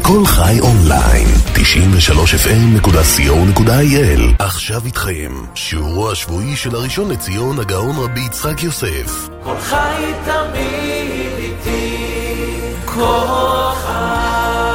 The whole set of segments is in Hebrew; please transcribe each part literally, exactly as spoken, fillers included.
כל חי אונליין, תשעים ושלוש אף אם נקודה סי או נקודה איי אל. עכשיו איתכם, שיעורו השבועי של הראשון לציון הגאון רבי יצחק יוסף. כל חי תמיד איתי, כל חי.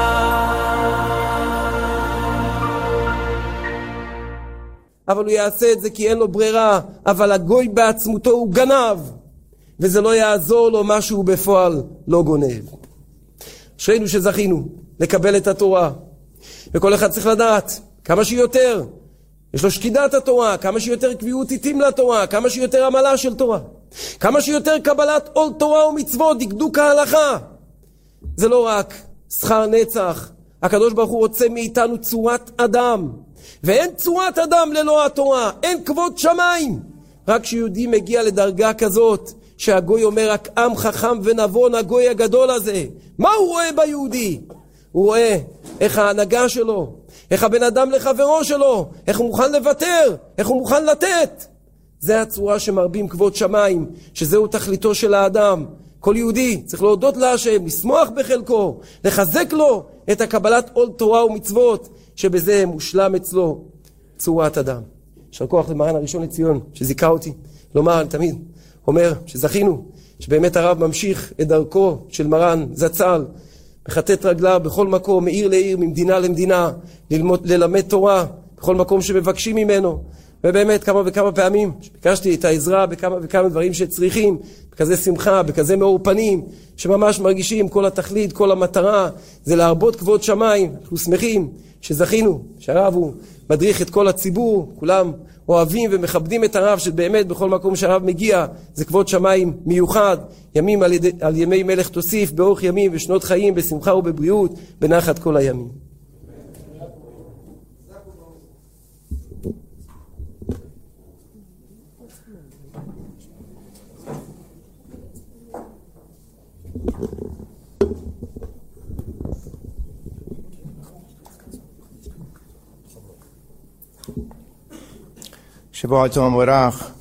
אבל הוא יעשה את זה כי אין לו ברירה, אבל הגוי בעצמותו הוא גנב, וזה לא יעזור לו מה שהוא בפועל לא גונב. אשרינו שזכינו לקבל את התורה, וכל אחד צריך לדעת כמה שיותר יש לו שקידת התורה, כמה שיותר קביעות עיתים לתורה, כמה שיותר עמלה של תורה, כמה שיותר קבלת עול תורה ומצוות, דקדוק ההלכה. זה לא רק שכר נצח, הקדוש ברוך הוא רוצה מאיתנו צורת אדם, ואין צורת אדם ללא התורה, אין כבוד שמיים. רק כשיהודי מגיע לדרגה כזאת שהגוי אומר רק עם חכם ונבון, הגוי הגדול הזה, מה הוא רואה ביהודי? הוא רואה איך ההנהגה שלו, איך הבן אדם לחברו שלו, איך הוא מוכן לוותר, איך הוא מוכן לתת. זה הצורה שמרבים כבוד שמיים, שזהו תכליתו של האדם. כל יהודי צריך להודות להשם, לשמוח בחלקו, לחזק לו את הקבלת עול תורה ומצוות, שבזה מושלם אצלו צורת אדם. יישר כוח למרן הראשון לציון שזיכה אותי לומר, אני תמיד אומר שזכינו שבאמת הרב ממשיך את דרכו של מרן זצ"ל, מחטט רגליו בכל מקום, מעיר לעיר, ממדינה למדינה, ללמוד, ללמד תורה בכל מקום שמבקשים ממנו. ובאמת כמה וכמה פעמים ביקשתי את העזרה בכמה וכמה דברים שצריכים, בכזה שמחה, בכזה מאור פנים, שממש מרגישים כל התכלית, כל המטרה זה להרבות כבוד שמיים. אנחנו שמחים שזכינו שהרב הוא מדריך את כל הציבור, כולם אוהבים ומכבדים את הרב, שבאמת בכל מקום שהרב מגיע זה כבוד שמיים מיוחד. ימים על, ידי, על ימי מלך תוסיף, באורך ימים ושנות חיים, בשמחה ובבריאות, בנחת כל הימים. שבוע טוב ומבורך.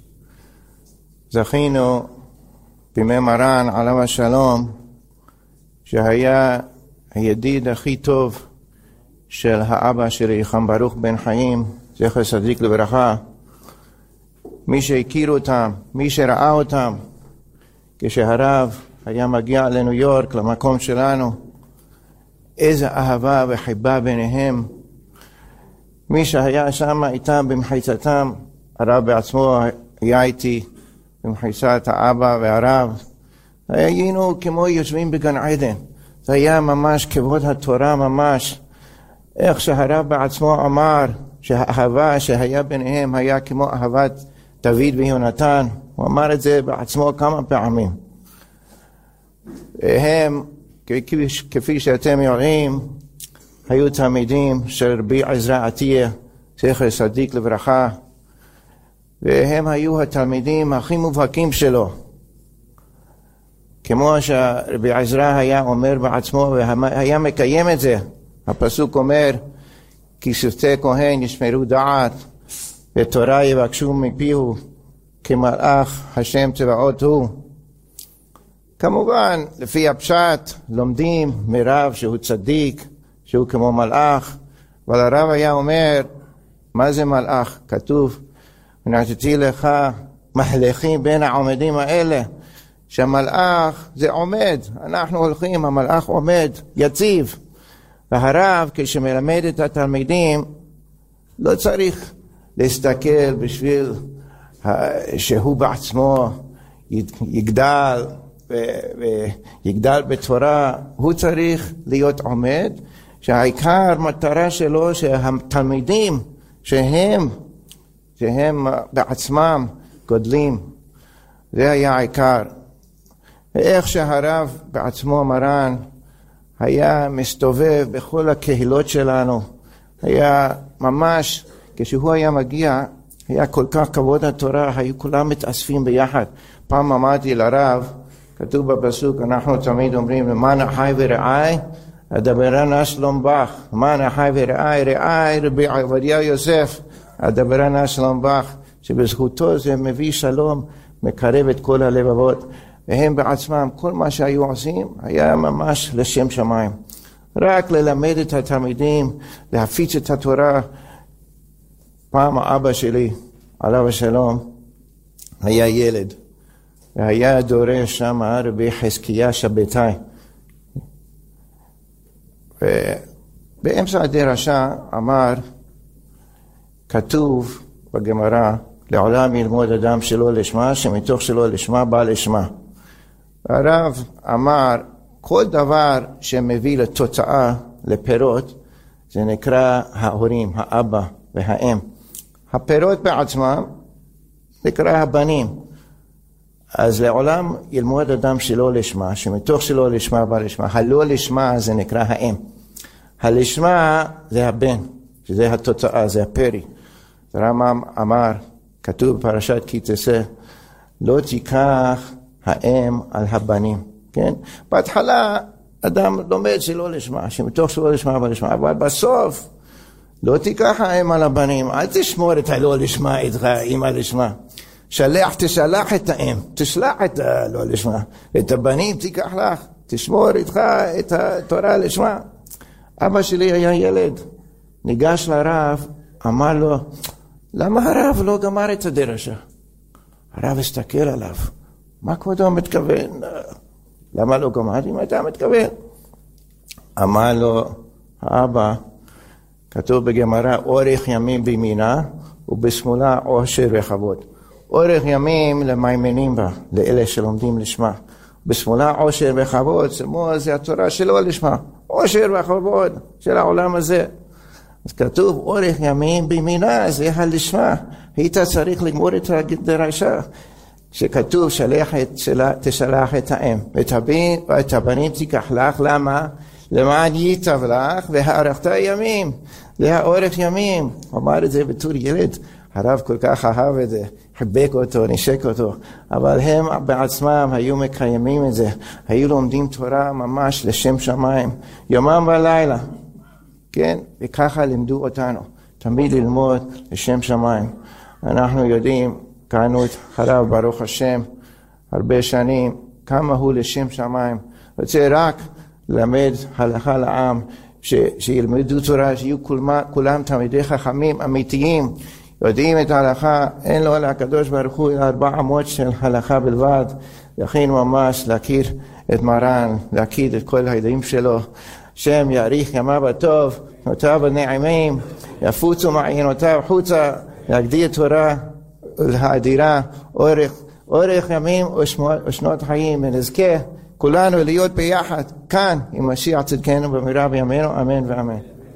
זכינו בימי מרן עליו השלום, שהיה הידיד הכי טוב של האבא שלי, חם ברוך בן חיים, זכר צדיק לברכה. מי שהכיר אותם, מי שראה אותם, כשהרב היה מגיע לניו יורק, למקום שלנו, איזה אהבה וחיבה ביניהם. מי שהיה שם איתם במחיצתם, הרב בעצמו היה איתי במחיצת האבא והרב, היינו כמו יושבים בגן עדן. זה היה ממש כבוד התורה, ממש איך שהרב בעצמו אמר שהאהבה שהיה ביניהם היה כמו אהבת דוד ויונתן. הוא אמר את זה בעצמו כמה פעמים. הם, כפי שאתם יודעים, היו תלמידים של רבי עזרא עטיה, זכר צדיק לברכה, והם היו התלמידים הכי מובהקים שלו. כמו שרבי עזרא היה אומר בעצמו והיה מקיים את זה. הפסוק אומר, כי שפתי כהן ישמרו דעת ותורה יבקשו מפיהו כמלאך השם צבאות הוא. כמובן, לפי הפשט, לומדים מרב שהוא צדיק, שהוא כמו מלאך, אבל הרב היה אומר, מה זה מלאך? כתוב, ונתתי לך מחלכים בין העומדים האלה, שהמלאך זה עומד, אנחנו הולכים, המלאך עומד, יציב. והרב, כשמלמד את התלמידים, לא צריך להסתכל בשביל שהוא בעצמו יגדל, ויגדל בתורה. הוא צריך להיות עומד, שהעיקר מטרה שלו שהתלמידים שהם, שהם בעצמם גודלים. זה היה העיקר. ואיך שהרב בעצמו מרן היה מסתובב בכל הקהילות שלנו, היה ממש, כשהוא היה מגיע, היה כל כך כבוד התורה, היו כולם מתאספים ביחד. פעם אמרתי לרב, כתוב בפסוק, אנחנו תמיד אומרים, למען אחי ורעי, אדברנה שלום בך. למען אחי ורעי, רעי רבי עובדיה יוסף, אדברנה שלום בך, שבזכותו זה מביא שלום, מקרב את כל הלבבות. והם בעצמם, כל מה שהיו עושים, היה ממש לשם שמיים. רק ללמד את התלמידים, להפיץ את התורה. פעם האבא שלי, עליו השלום, היה ילד, והיה דורש שם רבי חזקיה שבתאי. ובאמצע הדרשה אמר, כתוב בגמרא, לעולם ילמוד אדם שלא לשמה, שמתוך שלא לשמה בא לשמה. והרב אמר, כל דבר שמביא לתוצאה, לפירות, זה נקרא ההורים, האבא והאם. הפירות בעצמם נקרא הבנים. אז לעולם ילמוד אדם שלא לשמה, שמתוך שלא לשמה בא לשמה. הלא לשמה זה נקרא האם. הלשמה זה הבן, שזה התוצאה, זה הפרי. הרמב"ם אמר, כתוב בפרשת כי תצא, לא תיקח האם על הבנים. כן? בהתחלה אדם לומד שלא לשמה, שמתוך שלא לשמה בא לשמה, אבל בסוף לא תיקח האם על הבנים, אל תשמור את הלא לשמה איתך, אמא לשמה. שלח, תשלח את האם, תשלח את הלא לשמה. את הבנים תיקח לך, תשמור איתך את התורה לשמה. אבא שלי היה ילד, ניגש לרב, אמר לו, למה הרב לא גמר את הדרשה? הרב הסתכל עליו, מה כבודו מתכוון? למה לא גמר? אם אתה מתכוון? אמר לו, האבא, כתוב בגמרא, אורך ימים בימינה, ובשמאלה עושר וכבוד. אורך ימים למאמינים בה, לאלה שלומדים לשמה. בשמאלה עושר וכבוד, זה התורה שלו לשמה. עושר וכבוד של העולם הזה. אז כתוב, אורך ימים בימינה, זה הלשמה. היית צריך לגמור את הדרשה. שכתוב, שלח את, תשלח את האם, ואת הבנים, ואת הבנים תיקח לך, למה? למען ייטב לך, והארכת ימים. זה האורך ימים. אמר את זה בתור ילד. הרב כל כך אהב את זה, חיבק אותו, נשק אותו, אבל הם בעצמם היו מקיימים את זה, היו לומדים תורה ממש לשם שמיים, יומם ולילה, כן? וככה לימדו אותנו, תמיד ללמוד לשם שמיים. אנחנו יודעים, קראנו את הרב ברוך השם, הרבה שנים, כמה הוא לשם שמיים, רוצה רק ללמד הלכה לעם, ש, שילמדו תורה, שיהיו כולם, כולם תלמידי חכמים אמיתיים, יודעים את ההלכה, אין לו על הקדוש ברוך הוא אלא ארבע אמות של הלכה בלבד, לכן ממש להכיר את מרן, להכיר את כל הידעים שלו, שם יאריך ימיו בטוב, שנותיו בנעימים, יפוצו מעיינותיו חוצה, להגדיל תורה ולהאדירה, אורך, אורך ימים ושנות חיים, ונזכה כולנו להיות ביחד, כאן, עם משיח צדקנו במהרה בימינו, אמן ואמן.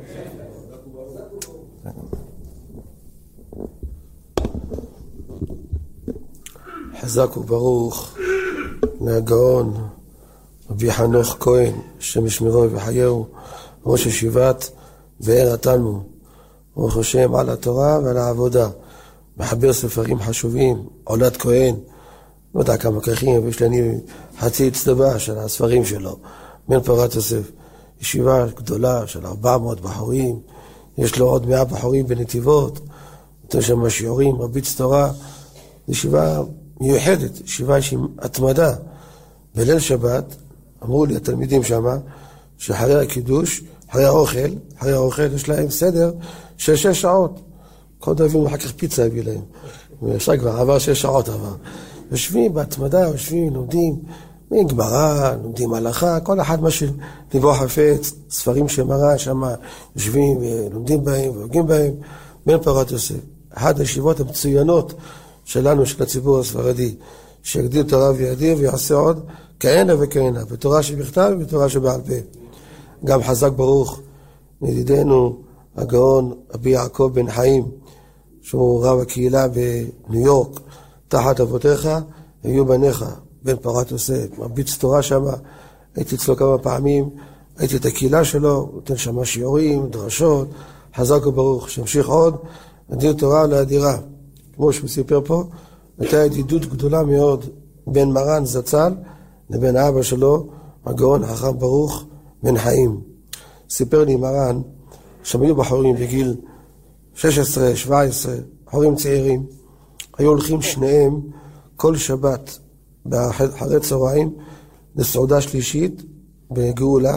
חזק וברוך מהגאון רבי חנוך כהן, השם ישמרו וחייהו, ראש ישיבת באר התלמוד, ברוך השם על התורה ועל העבודה, מחבר ספרים חשובים, עולת כהן, לא יודע כמה כרכים, יש לי חצי צדבה של הספרים שלו, בן פורת יוסף, ישיבה גדולה של ארבע מאות בחורים, יש לו עוד מאה בחורים בנתיבות, נותן שם שיעורים, רביץ תורה, ישיבה מיוחדת, ישיבה עם התמדה. בליל שבת אמרו לי התלמידים שמה, שאחרי הקידוש, אחרי האוכל, אחרי האוכל יש להם סדר של שש שעות. כל דבר אחר כך פיצה הביא להם. אפשר כבר עבר שש שעות עבר. יושבים בהתמדה, יושבים, לומדים, מגמרא, לומדים הלכה, כל אחד מה שליבו חפץ, ספרים שמרא שמה, יושבים ולומדים בהם והוגים בהם, בן פורת יוסף. אחת הישיבות המצוינות שלנו, של הציבור הספרדי, שיגדיל תורה וידיר ויעשה עוד כהנה וכהנה, בתורה שבכתב ובתורה שבעל פה. גם חזק ברוך ידידנו הגאון רבי יעקב בן חיים, שהוא רב הקהילה בניו יורק, תחת אבותיך היו בניך, בן פורת יוסף, מרביץ תורה שם, הייתי אצלו כמה פעמים, הייתי את הקהילה שלו, נותן שם שיעורים, דרשות, חזק וברוך, שהמשיך עוד, ידיר תורה להדירה. כמו שהוא סיפר פה, הייתה ידידות גדולה מאוד בין מרן זצ"ל לבין האבא שלו, הגאון חכם ברוך בן חיים. סיפר לי מרן, שם היו בחורים בגיל שש עשרה, שבע עשרה, בחורים צעירים, היו הולכים שניהם כל שבת באחרי צהריים לסעודה שלישית בגאולה,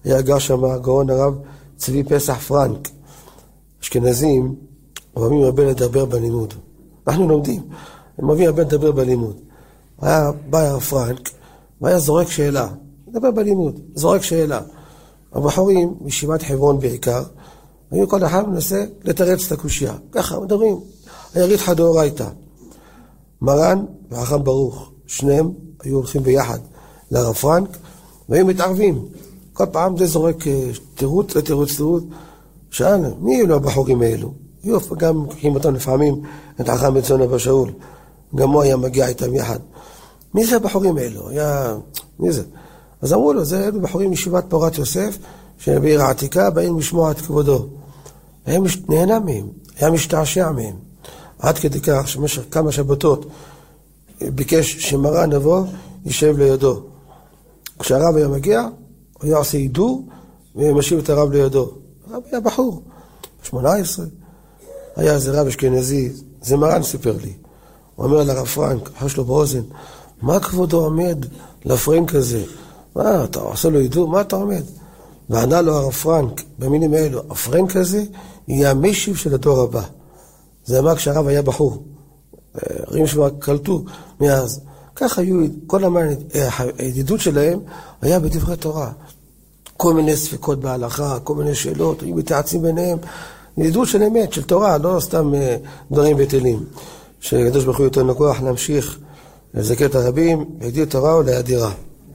היה גר שם הגאון הרב צבי פסח פרנק. אשכנזים אוהבים הרבה לדבר בלימוד. אנחנו לומדים, הם אוהבים הרבה לדבר בלימוד. היה בא הרב פרנק, והיה זורק שאלה, לדבר בלימוד, זורק שאלה. הבחורים, מישיבת חברון בעיקר, היו כל אחד מנסה לתרץ את הקושיה. ככה, מדברים. היריד חדאורייתא. מרן והחכם ברוך, שניהם היו הולכים ביחד לרב פרנק, והיו מתערבים. כל פעם זה זורק תירוץ לתירוץ תירוץ. שאל, מי אלו הבחורים האלו? היו גם לוקחים אותם לפעמים את החכם בן ציון אבא שאול. גם הוא היה מגיע איתם יחד. מי זה הבחורים האלו? היה... מי זה? אז אמרו לו, זה אלו בחורים מישיבת פורת יוסף, שבעיר העתיקה באים לשמוע את כבודו. היה נהנה מהם, היה משתעשע מהם. עד כדי כך שבמשך כמה שבתות ביקש שמרן נבוא, יישב לידו. כשהרב היה מגיע, הוא היה עושה עידור, ומשיב את הרב לידו. הרב היה בחור, שמונה עשרה. היה איזה רב אשכנזי, זה מרן סיפר לי. הוא אומר לרב פרנק, חש לו באוזן, מה כבודו עומד לפרנק הזה? מה, אתה עושה לו עידור? מה אתה עומד? וענה לו הרב פרנק, במילים האלו, הפרנק הזה יהיה המשיב של הדור הבא. זה אמר כשהרב היה בחור. רים שמה קלטו מאז. כך היו, כל המן, הידידות שלהם היה בדברי תורה. כל מיני ספקות בהלכה, כל מיני שאלות, היו מתייעצים ביניהם. ידידות של אמת, של תורה, לא סתם דברים בטלים. שקדוש ברוך הוא ייתן לנו כוח להמשיך לזכר את הרבים, להגדיל תורה ולהאדירה.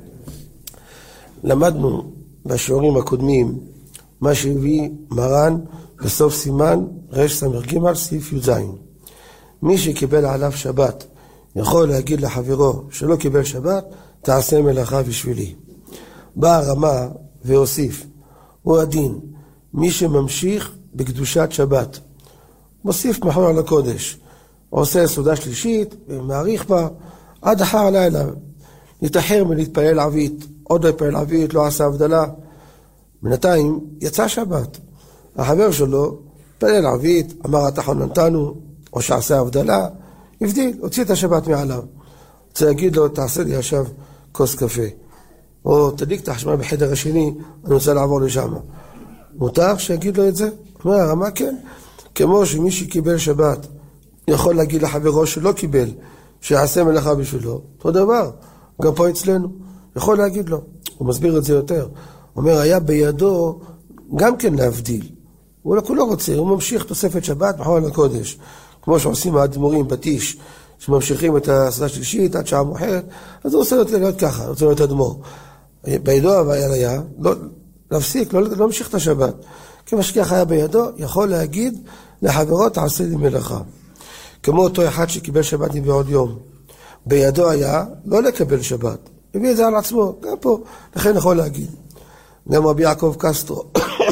למדנו בשיעורים הקודמים מה שהביא מרן בסוף סימן רש סמר ג' סעיף י"ז. מי שקיבל עליו שבת יכול להגיד לחברו שלא קיבל שבת, תעשה מלאכה בשבילי. בא הרמה והוסיף, הוא הדין, מי שממשיך בקדושת שבת. מוסיף מחור על הקודש, עושה סעודה שלישית ומעריך בה עד אחר הלילה. נתאחר מלהתפלל עבית, עוד לא התפלל עבית, לא עשה הבדלה. בינתיים יצא שבת. החבר שלו פלל עבית, אמר התחון נתנו, או שעשה הבדלה, הבדיל, הוציא את השבת מעליו. רוצה להגיד לו, תעשה לי עכשיו כוס קפה. או תדליק את החשמל בחדר השני, אני רוצה לעבור לשם. מותר שיגיד לו את זה? אומר הרמה כן. כמו שמי שקיבל שבת יכול להגיד לחברו שלא קיבל, שיעשה מלאכה בשבילו. אותו דבר, גם פה אצלנו, יכול להגיד לו. הוא מסביר את זה יותר. הוא אומר, היה בידו גם כן להבדיל. הוא לא כולו רוצה, הוא ממשיך תוספת שבת מחור על הקודש. כמו שעושים האדמו"רים בתיש, שממשיכים את הסעודה שלישית עד שעה מאוחרת, אז הוא עושה לו להיות ככה, הוא עושה לו את אדמו"ר. בידו אבל היה, לא, להפסיק, לא להמשיך את השבת. כמשכיח היה בידו, יכול להגיד לחברו, תעשה לי מלאכה. כמו אותו אחד שקיבל שבת בעוד יום. בידו היה לא לקבל שבת. הביא את זה על עצמו, גם פה, לכן יכול להגיד. גם רבי יעקב קסטרו,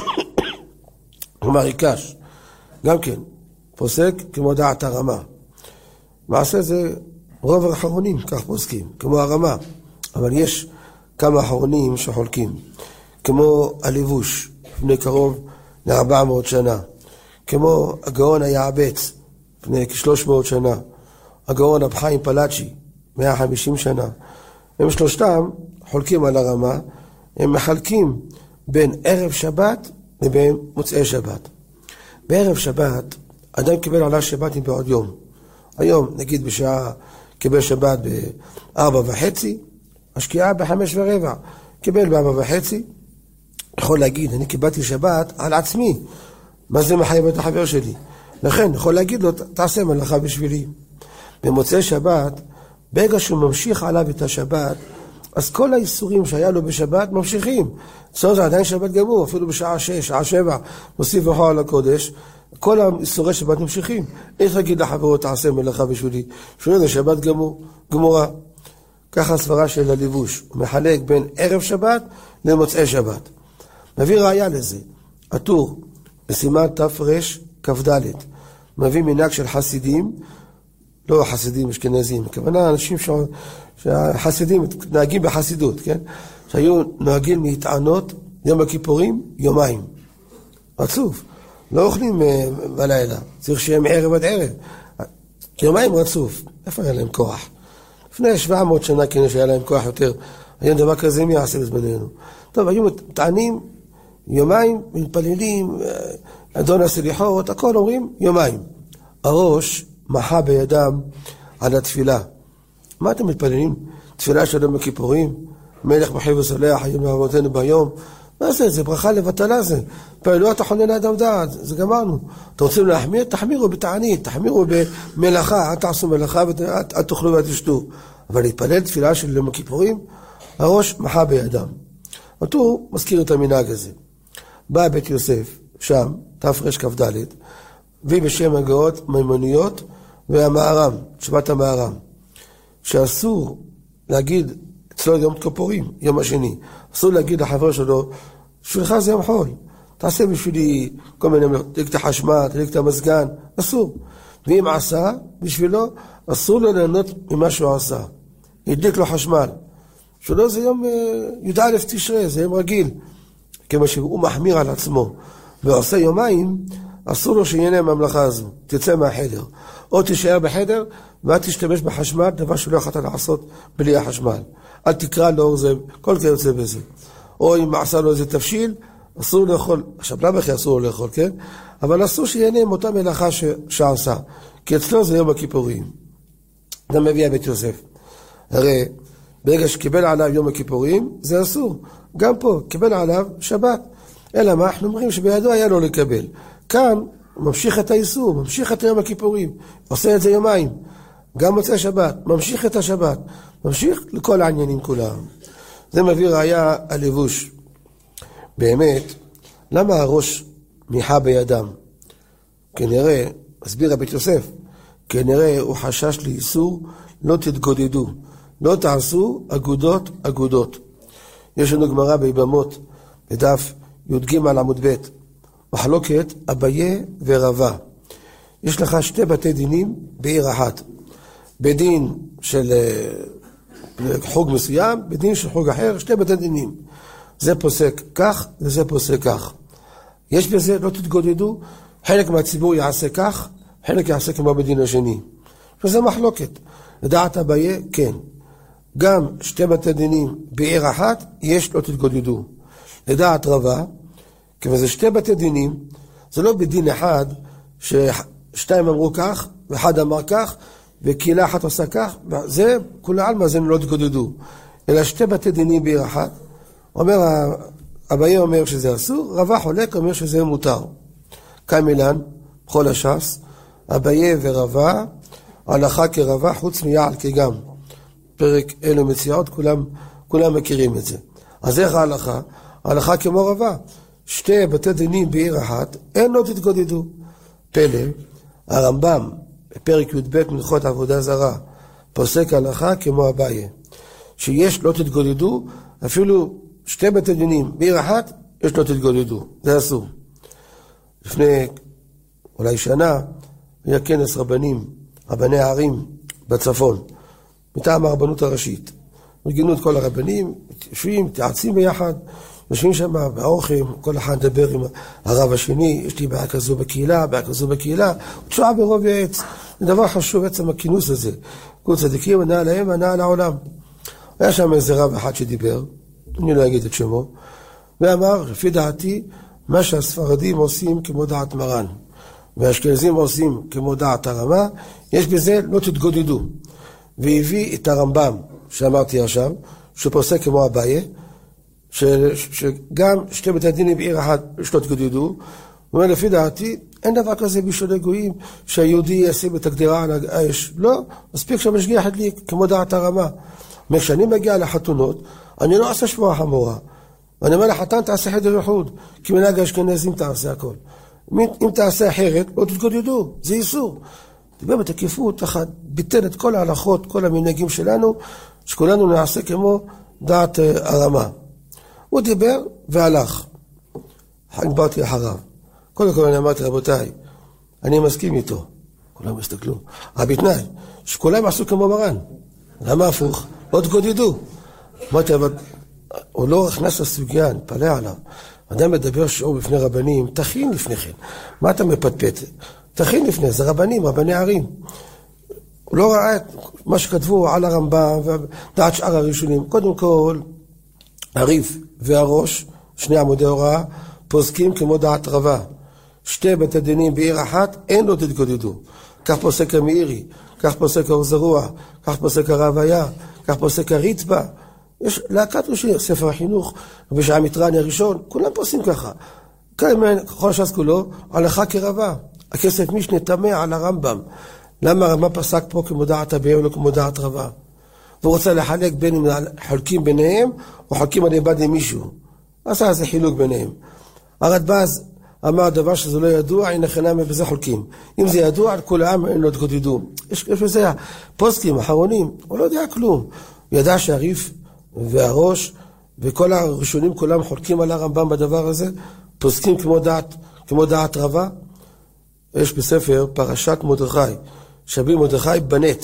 כלומר ריקש, גם כן, פוסק כמו דעת הרמה. מעשה זה רוב האחרונים, כך פוסקים, כמו הרמה. אבל יש כמה אחרונים שחולקים, כמו הלבוש, לפני קרוב ל-ארבע מאות שנה, כמו הגאון היעבץ, לפני כ-שלוש מאות שנה, הגאון רב חיים פלאצ'י, מאה וחמישים שנה. הם שלושתם חולקים על הרמה, הם מחלקים בין ערב שבת לבין מוצאי שבת. בערב שבת, אדם קיבל עליו שבת בעוד יום. היום, נגיד בשעה, קיבל שבת בארבע וחצי, השקיעה בחמש ורבע. קיבל בארבע וחצי, יכול להגיד, אני קיבלתי שבת על עצמי. מה זה מחייב את החבר שלי? לכן, יכול להגיד לו, תעשה מלאכה בשבילי. במוצאי שבת, ברגע שהוא ממשיך עליו את השבת, אז כל האיסורים שהיה לו בשבת ממשיכים. זאת אומרת, עדיין שבת גמור, אפילו בשעה שש, שעה שבע, מוסיף מחור על הקודש, כל האיסורי שבת ממשיכים. איך להגיד לחברו, תעשה מלאכה בשבילי? בשבילי זה שבת גמור, גמורה. ככה הסברה של הלבוש. הוא מחלק בין ערב שבת למוצאי שבת. מביא ראיה לזה. הטור, בסימן תפרש כ"ד, מביא מנהג של חסידים, לא חסידים אשכנזים, הכוונה אנשים ש... שהחסידים נהגים בחסידות, כן? שהיו נוהגים להתענות יום הכיפורים, יומיים. רצוף. לא אוכלים בלילה, צריך שיהיה מערב עד ערב. יומיים רצוף. איפה היה להם כוח? לפני שבע מאות שנה כנראה שהיה להם כוח יותר. היום דבר כזה מי יעשה בזמננו. טוב, היו טענים, יומיים, מתפללים, אדון הסליחות, הכל אומרים יומיים. הראש מחה בידם על התפילה. מה אתם מתפללים? תפילה של יום הכיפורים, מלך מחיה וסולח, היום נעמותנו ביום. מה זה? זה ברכה לבטלה זה. פעלו התחונן האדם דעת, זה גמרנו. אתם רוצים להחמיר? תחמירו בתענית, תחמירו במלאכה, אל תעשו מלאכה ואל תאכלו ואל תשתו. אבל להתפלל תפילה של יום הכיפורים, הראש מחה בידם. הטור מזכיר את המנהג הזה. בא בית יוסף, שם, תפרש כ"ד, הביא בשם הגאות מימוניות והמערם, שבת המערם, שאסור להגיד אצלו יום כיפורים, יום השני, אסור להגיד לחבר שלו, בשבילך זה יום חול, תעשה בשבילי כל מיני, תדליק את החשמל, תדליק את המזגן, אסור. ואם עשה, בשבילו, אסור לו ליהנות ממה שהוא עשה. ידליק לו חשמל. שלו זה יום י"א תשרי, זה יום רגיל. כמו שהוא מחמיר על עצמו, ועושה יומיים, אסור לו שיהנה מהמלאכה הזו. תצא מהחדר. או תישאר בחדר, ואל תשתמש בחשמל, דבר שלא יכולת לעשות בלי החשמל. אל תקרא לאור זה, כל כך יוצא בזה. או אם עשה לו איזה תבשיל, אסור לאכול. עכשיו, למה כי אסור לו לאכול, כן? אבל אסור שיהנה עם אותה מלאכה ש... שעשה. כי אצלו זה יום הכיפורים. גם מביא בית יוסף. הרי ברגע שקיבל עליו יום הכיפורים, זה אסור. גם פה, קיבל עליו שבת. אלא מה? אנחנו אומרים שבידו היה לו לקבל. כאן, הוא ממשיך את האיסור, ממשיך את יום הכיפורים. עושה את זה יומיים. גם מוצא שבת, ממשיך את השבת. ממשיך לכל העניינים כולם. זה מביא ראיה הלבוש. באמת, למה הראש מיחה בידם? כנראה, מסביר הבית יוסף, כנראה הוא חשש לאיסור, לא תתגודדו. לא תעשו אגודות אגודות. יש לנו גמרא ביבמות, בדף י"ג עמוד ב', מחלוקת אביה ורבה. יש לך שתי בתי דינים בעיר אחת. בדין של חוג מסוים, בדין של חוג אחר, שתי בתי דינים. זה פוסק כך וזה פוסק כך. יש בזה, לא תתגודדו, חלק מהציבור יעשה כך, חלק יעשה כמו בדין השני. וזה מחלוקת. לדעת אביה, כן. גם שתי בתי דינים בעיר אחת, יש לא תתגודדו. לדעת רבה, כי זה שתי בתי דינים, זה לא בדין אחד, ששתיים אמרו כך, ואחד אמר כך, וקהילה אחת עושה כך, זה, כולה עלמא זה לא תתגודדו. אלא שתי בתי דינים בעיר אחת, אומר, אביה אומר שזה אסור, רבה חולק אומר שזה מותר. כמילן, בכל הש"ס, אביה ורבה, הלכה כרבה, חוץ מיעל כגם. פרק אלו מציאות, כולם, כולם מכירים את זה. אז איך ההלכה? ההלכה כמו רבה. שתי בתי דינים בעיר אחת, אין לא תתגודדו. פלא, הרמב"ם, בפרק י"ב מלכות עבודה זרה, פוסק הלכה כמו אביה. שיש לא תתגודדו, אפילו שתי בתי דינים בעיר אחת, יש לא תתגודדו. זה אסור. לפני אולי שנה, היה כנס רבנים, רבני הערים בצפון. מטעם הרבנות הראשית. ארגנו את כל הרבנים, יושבים, מתייעצים ביחד, יושבים שם באורחים, כל אחד מדבר עם הרב השני, יש לי בעיה כזו בקהילה, בעיה כזו בקהילה, תשועה ברוב יעץ. זה דבר חשוב עצם הכינוס הזה. כל צדיקים, ענה להם, ענה על העולם. היה שם איזה רב אחד שדיבר, אני לא אגיד את שמו, ואמר, לפי דעתי, מה שהספרדים עושים כמו דעת מרן, והאשכנזים עושים כמו דעת הרמה, יש בזה לא תתגודדו. והביא את הרמב"ם, שאמרתי עכשיו, שפוסק כמו אביה, ש, שגם שתי בתי דינים בעיר אחת שלא תתגודדו, הוא אומר, לפי דעתי, אין דבר כזה בשביל גויים, שהיהודי ישים את הגדרה על האש. לא, מספיק שהמשגיח הדליק, כמו דעת הרמה. כשאני מגיע לחתונות, אני לא עושה שבועה חמורה. ואני אומר לחתן, תעשה חדר יחוד, כי מנהג האשכנזים תעשה הכל. אם תעשה אחרת, לא תתגודדו, זה איסור. דיבר בתקיפות, אחת, ביטל את כל ההלכות, כל המנהגים שלנו, שכולנו נעשה כמו דעת הרמה. הוא דיבר והלך. דיברתי אחריו. קודם כל אני אמרתי, רבותיי, אני מסכים איתו. כולם הסתכלו. אבל בתנאי, שכולם עשו כמו מרן. למה הפוך? לא תגודדו. אמרתי, אבל הוא לא הכנס לסוגיה, נתפלא עליו. אדם מדבר שיעור בפני רבנים, תכין לפני כן. מה אתה מפטפט? תכין לפני, זה רבנים, רבני ערים. הוא לא ראה את מה שכתבו על הרמב"ם ודעת שאר הראשונים. קודם כל, הריף והראש, שני עמודי הוראה, פוסקים כמו דעת רבה. שתי בית הדינים בעיר אחת, אין לא תתגודדו. כך פוסק המאירי, כך פוסק האור זרוע, כך פוסק הרב היה, כך פוסק הריצבה. יש להקת ראשי, ספר החינוך, בשעה מטרני הראשון, כולם פוסקים ככה. כל הש"ס כולו, הלכה כרבה. הכסף משנה תמה על הרמב"ם. למה הרמב"ם פסק פה כמו דעת הבאר ולא כמו דעת רבה? והוא רוצה לחלק בין אם חולקים ביניהם, או חולקים על יבד עם מישהו. עשה איזה חילוק ביניהם. הרדב"ז אמר דבר שזה לא ידוע, אין לכנם בזה חולקים. אם זה ידוע, על כל העם אין לו תגודדו. יש, יש בזה פוסקים, אחרונים, הוא לא יודע כלום. הוא ידע שהריף והראש וכל הראשונים כולם חולקים על הרמב"ם בדבר הזה, פוסקים כמו דעת, כמו דעת רבה. יש בספר פרשת מרדכי, שבי מרדכי בנט.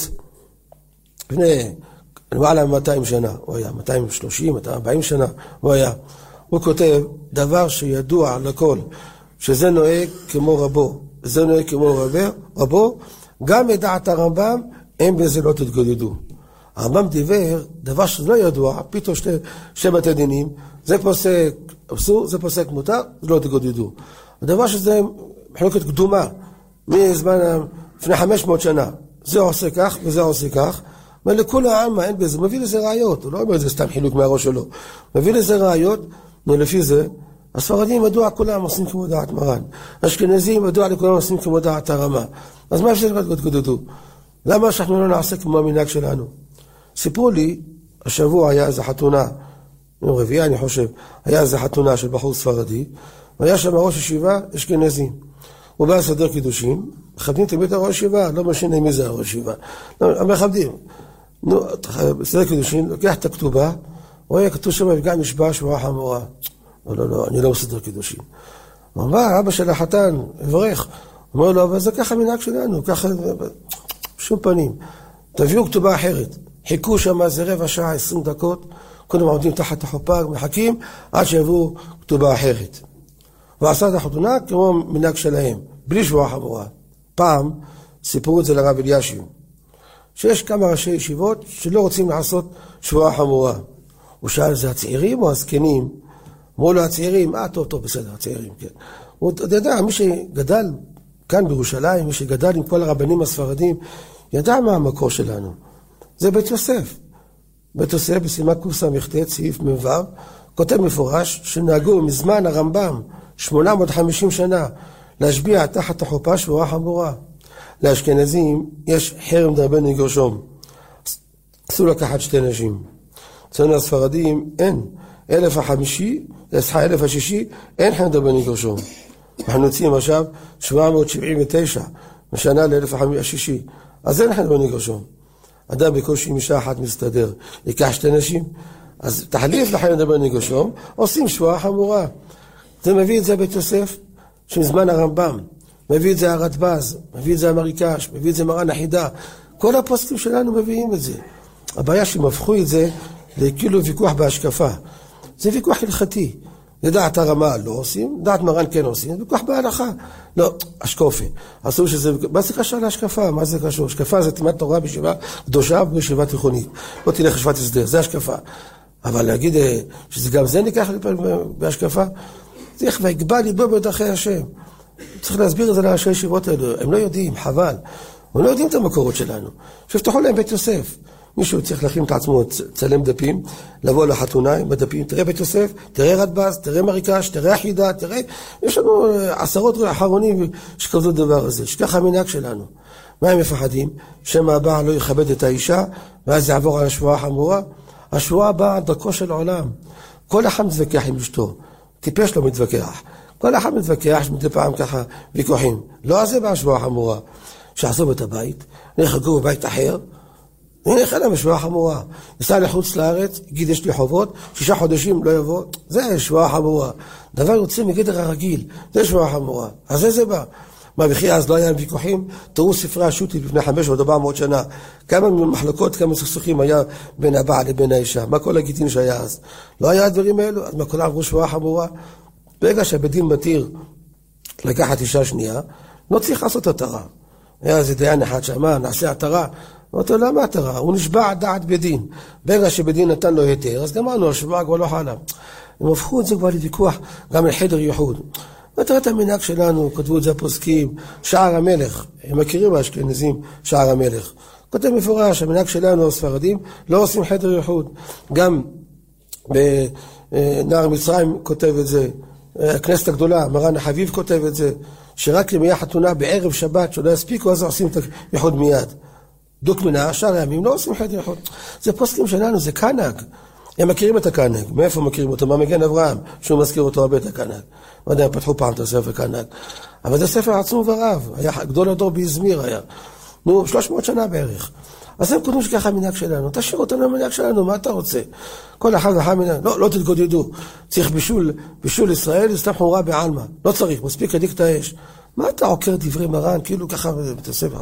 לפני למעלה מאתיים שנה, הוא היה מאתיים ושלושים, מאתיים וארבעים שנה, הוא היה. הוא כותב דבר שידוע לכל, שזה נוהג כמו רבו, זה נוהג כמו רבר, רבו, גם את דעת הרמב"ם, אין בזה לא תתגודדו. הרמב"ם דיבר, דבר שזה לא ידוע, פתאום שתי, שתי בתי דינים, זה פוסק אבסור, זה פוסק מותר, זה לא תתגודדו. הדבר שזה מחלוקת קדומה, מזמן, לפני חמש מאות שנה, זה עושה כך וזה עושה כך, ולכל העם אין בזה, מביא לזה ראיות, הוא לא אומר את זה סתם חילוק מהראש שלו, מביא לזה ראיות, ולפי זה, הספרדים מדוע כולם עושים כמו דעת מרן, אשכנזים מדוע לכולם עושים כמו דעת הרמה, אז מה אפשר להתגודדו? למה שאנחנו לא נעשה כמו המנהג שלנו? סיפרו לי, השבוע היה איזו חתונה, יום רביעי אני חושב, היה איזו חתונה של בחור ספרדי, והיה שם ראש ישיבה אשכנזי. הוא בא לסדר קידושים, מכבדים תמיד הראש ישיבה, לא משנה מי זה הראש ישיבה. לא, מכבדים. נו, בסדר קידושים, לוקח את הכתובה, רואה כתוב שם וגם נשבע שבועה חמורה. לא, לא, לא, אני לא מסדר קידושים. הוא אמר, אבא של החתן, הברך. הוא אומר לו, אבל זה ככה מנהג שלנו, ככה, שום פנים. תביאו כתובה אחרת. חיכו שם איזה רבע שעה, עשרים דקות, כולם עומדים תחת החופה, מחכים, עד שיבואו כתובה אחרת. ועשה את החתונה כמו מנהג שלהם, בלי שבועה חמורה. פעם סיפרו את זה לרב אלישיב, שיש כמה ראשי ישיבות שלא רוצים לעשות שבועה חמורה. הוא שאל, זה הצעירים או הזקנים? אמרו לו, הצעירים, אה, טוב, טוב, בסדר, הצעירים, כן. הוא ידע, מי שגדל כאן בירושלים, מי שגדל עם כל הרבנים הספרדים, ידע מה המקור שלנו. זה בית יוסף. בית יוסף בסימן קס"ט, סעיף מ"ו, כותב מפורש שנהגו מזמן הרמב"ם, שמונה מאות וחמישים שנה, להשביע תחת החופה שבועה חמורה. לאשכנזים יש חרם דרבנו גרשום. אסור לקחת שתי נשים. אצלנו הספרדים אין. אלף החמישי, סליחה, אלף השישי, אין חרם דרבנו גרשום. אנחנו יוצאים עכשיו שבע מאות שבעים ותשע, משנה לאלף השישי. אז אין חרם דרבנו גרשום. אדם בקושי עם אישה אחת מסתדר, ייקח שתי נשים. אז תחליף לחרם דרבנו גרשום, עושים שבועה חמורה. זה מביא את זה בית יוסף, שמזמן הרמב"ם, מביא את זה הרדב"ז, מביא את זה המריקש, מביא את זה מרן החידה. כל הפוסקים שלנו מביאים את זה. הבעיה שהם הפכו את זה לכאילו ויכוח בהשקפה. זה ויכוח הלכתי. לדעת הרמה לא עושים, דעת מרן כן עושים, ויכוח בהלכה. לא, השקופה. אסור שזה, מה זה קשור להשקפה? מה זה קשור? השקפה זה תלמד תורה בישיבה קדושה ובישיבה תיכונית. לא תלך ישיבת הסדר, זה השקפה. אבל להגיד שזה גם זה ניקח בהשקפה, צריך והגבל ליבו בדרכי השם. צריך להסביר את זה לראשי הישיבות האלו. הם לא יודעים, חבל. הם לא יודעים את המקורות שלנו. שיפתחו להם בית יוסף. מישהו צריך להכין את עצמו, צלם דפים, לבוא לחתונה עם הדפים, תראה בית יוסף, תראה רדב"ז, תראה מריקש, תראה החידה, תראה... יש לנו עשרות אחרונים שכזו דבר הזה, שככה המנהג שלנו. מה הם מפחדים? שם הבעל לא יכבד את האישה, ואז יעבור על השבועה החמורה. השבועה באה על דרכו של העולם. כל אחד מתווכח עם אשתו. טיפש לא מתווכח. כל אחד מתווכח, שמדי פעם ככה ויכוחים. לא עזה בה השבועה חמורה. שעזוב את הבית, נחגו בבית אחר, הנה חלם בשבועה חמורה. נסע לחוץ לארץ, יגיד יש לי חובות, שישה חודשים לא יבוא, זה שבועה חמורה. דבר יוצא מגדר הרגיל, זה שבועה חמורה. אז זה זה בא. מה בכי אז לא היה ויכוחים? תראו ספרי השו"ת לפני חמש או ארבע מאות שנה. כמה מחלוקות, כמה סכסוכים היה בין הבעל לבין האישה. מה כל הגיטין שהיה אז? לא היה הדברים האלו, אז מה כולם אמרו שבועה חמורה? ברגע שהבדין מתיר לקחת אישה שנייה, לא צריך לעשות התרה. היה איזה דיין אחד שאמר, נעשה התרה. אמרתי, למה התרה? הוא נשבע דעת בדין. ברגע שבדין נתן לו היתר, אז גמרנו, השבועה כבר לא חלה. הם הפכו את זה כבר לוויכוח גם לחדר ייחוד. ותראה את המנהג שלנו, כתבו את זה הפוסקים, שער המלך, הם מכירים האשכנזים, שער המלך. כותב מפורש, המנהג שלנו, הספרדים, לא עושים חדר ייחוד. גם בנער מצרים כותב את זה, הכנסת הגדולה, מרן החביב כותב את זה, שרק למיה חתונה בערב שבת, שלא יספיקו, אז עושים את הייחוד מיד. דוק מנה, שאר הימים לא עושים חדר ייחוד. זה פוסקים שלנו, זה קנג. הם מכירים את הקנג. מאיפה מכירים אותו? מה מגן אברהם, שהוא מזכיר אותו הרבה את הקנג. לא יודע, הם פתחו פעם את הספר קנג. אבל זה ספר עצום ורב. היה גדול הדור באזמיר היה. נו, שלוש מאות שנה בערך. אז הם קודמים שככה המנהג שלנו. תשאיר אותנו המנהג שלנו, מה אתה רוצה? כל אחד ואחד מנהג. לא, לא תתגודדו. צריך בישול, בישול ישראל, זה סתם חומרה בעלמא. לא צריך, מספיק להדליק את האש. מה אתה עוקר דברי מרן? כאילו ככה בתספר.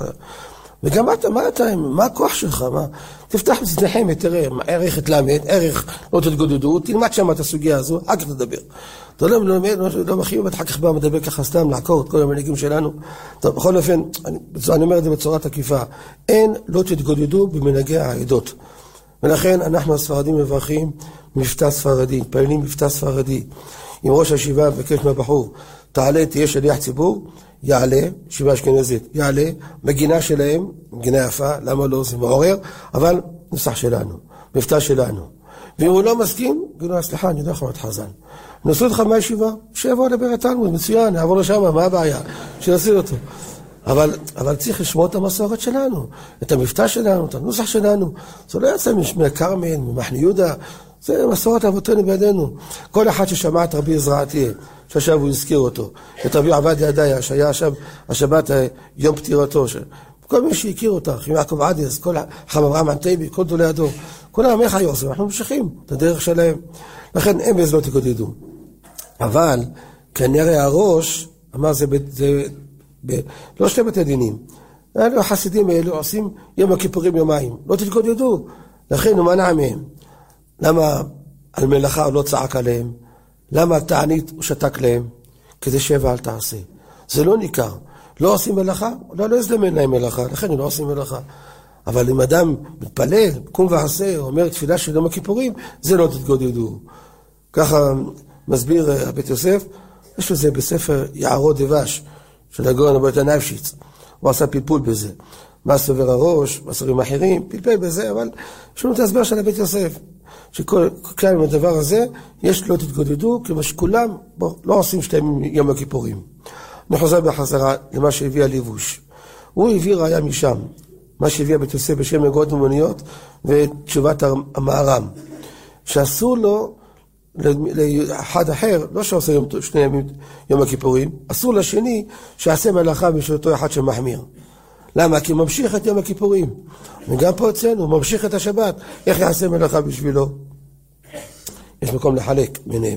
וגם אתה, מה אתה, מה הכוח שלך? מה? תפתח בצדניכם, תראה, ערך את למד, ערך לא תתגודדו, תלמד שם את הסוגיה הזו, אחר כך תדבר. אתה לא מלמד, לא מכיר, ואחר כך בא מדבר ככה סתם, לעקור את כל המנהיגים שלנו. טוב, בכל אופן, אני, אני אומר את זה בצורה תקיפה, אין לא תתגודדו במנהגי העדות. ולכן אנחנו הספרדים מברכים מבטא ספרדי, פעילים מבטא ספרדי. אם ראש הישיבה מבקש מהבחור, תעלה, תהיה שליח ציבור, יעלה, ישיבה אשכנזית, יעלה, מגינה שלהם, מגינה יפה, למה לא, זה מעורר, אבל נוסח שלנו, מבטא שלנו. ואם הוא לא מסכים, יגידו לו, סליחה, אני יודע לך מה חזן. נוסעו אותך מהישיבה, שיבוא לדבר את תלמוד, מצוין, נעבור לשם, מה הבעיה? שינסיר אותו. אבל, אבל צריך לשמוע את המסורת שלנו, את המבטא שלנו, את הנוסח שלנו. זה לא יצא מהכרמל, ממחנה יהודה, זה מסורת אבותינו בידינו. כל אחד ששמע את רבי עזרעתיה, שעכשיו הוא הזכיר אותו, את רבי עבדיה הדיה, שהיה עכשיו השבת יום פטירתו, כל מי שהכיר אותך, עם יעקב עדיאס, כל חם אברהם ענתבי, כל גדולי הדור, כל העמך היו עושים, אנחנו ממשיכים את הדרך שלהם. לכן הם בזה לא תקודדו. אבל כנראה הראש, אמר זה, זה ב, לא שתי בתי דינים, אלו החסידים האלו עושים יום הכיפורים יומיים, לא תתקודדו, לכן הוא מנע מהם. למה על מלאכה הוא לא צעק עליהם? למה על תענית הוא שתק להם? כדי שבע אל תעשה. זה לא ניכר. לא עושים מלאכה, לא, לא יזדמן להם מלאכה, לכן הם לא עושים מלאכה. אבל אם אדם מתפלל, קום ועשה, אומר תפילה של יום הכיפורים, זה לא תתגודדו. ככה מסביר הבית יוסף, יש לזה בספר יערות דבש, של הגאון רבי יהודה נייבשיץ. הוא עשה פלפול בזה. מה סובר הראש, מסורים אחרים, פלפל בזה, אבל יש לנו את ההסבר של הבית יוסף. שכל כלל מהדבר הזה, יש לא תתגודדו, כמו שכולם בוא, לא עושים שתיים יום הכיפורים. אני חוזר בחזרה למה שהביא הליבוש. הוא הביא ראיה משם, מה שהביא הבית יוסף בשם מגרות ומוניות, ותשובת המערם. שאסור לו, לאחד אחר, לא שעושה יום, שני ימים יום הכיפורים, אסור לשני שעשה מלאכה בשביל אותו אחד שמחמיר. למה? כי הוא ממשיך את יום הכיפורים. וגם פה אצלנו, הוא ממשיך את השבת. איך יעשה מלאכה בשבילו? יש מקום לחלק ביניהם.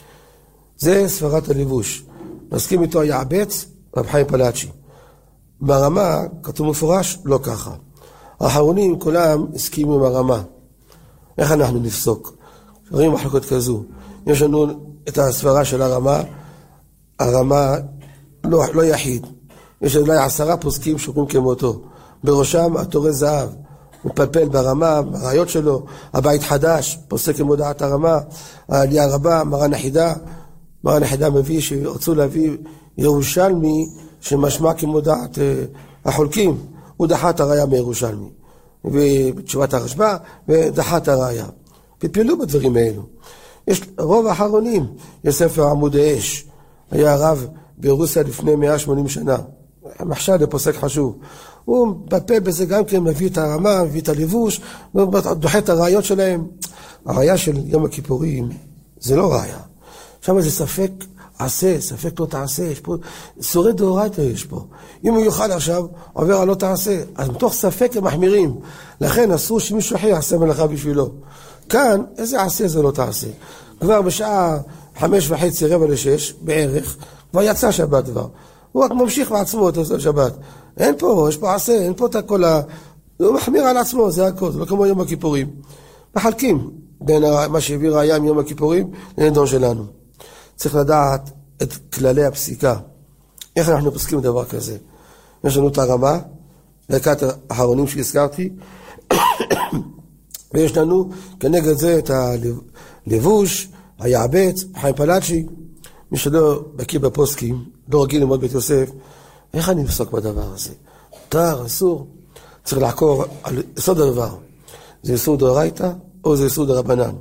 זה ספרת הליבוש. מסכים איתו היעבץ, רב חיים פלאצ'י. ברמה, כתוב מפורש, לא ככה. האחרונים כולם הסכימו עם הרמה. איך אנחנו נפסוק? רואים מחלוקות כזו. יש לנו את הספרה של הרמה, הרמה לא, לא יחיד. יש אולי עשרה פוסקים שוקרים כמותו. בראשם התורי זהב, מפלפל ברמה, ברעיות שלו, הבית חדש, פוסק כמו דעת הרמה, העלייה הרבה, מרן החידה, מרן החידה מביא שרצו להביא ירושלמי שמשמע כמו דעת החולקים, הוא דחה את הראיה מירושלמי, ובתשובת הרשב"א, ודחה את הראיה. פלפלו בדברים האלו. יש רוב האחרונים, יש ספר עמודי אש, היה הרב ברוסיה לפני מאה ושמונים שנה, מחשד לפוסק חשוב. הוא מפלפל בזה גם כן, מביא את הרמה, מביא את הלבוש, דוחה את הראיות שלהם. הראיה של יום הכיפורים זה לא ראיה. שם זה ספק עשה, ספק לא תעשה, יש פה, סורי דאורייתא יש פה. אם הוא יוכל עכשיו, עובר על לא תעשה. אז מתוך ספק הם מחמירים. לכן אסור שמישהו אחר יעשה מלאכה בשבילו. כאן, איזה עשה זה לא תעשה? כבר בשעה חמש וחצי, רבע לשש, בערך, כבר יצא שבת כבר. הוא רק ממשיך בעצמו את השבת. אין פה, יש פה עשה, אין פה את הכל ה... הוא מחמיר על עצמו, זה הכל, זה לא כמו יום הכיפורים. מחלקים בין מה שהביא ראיה עם יום הכיפורים לנדון שלנו. צריך לדעת את כללי הפסיקה. איך אנחנו פוסקים דבר כזה? יש לנו את הרמה, דקת האחרונים שהזכרתי, ויש לנו כנגד זה את הלבוש, היעבץ, חיים פלאצ'י, מי שלא מכיר בפוסקים, לא רגיל ללמוד בית יוסף, איך אני מפסוק בדבר הזה? מותר, אסור, צריך לחקור על יסוד הדבר. זה איסור דאורייתא או זה איסור דרבנן?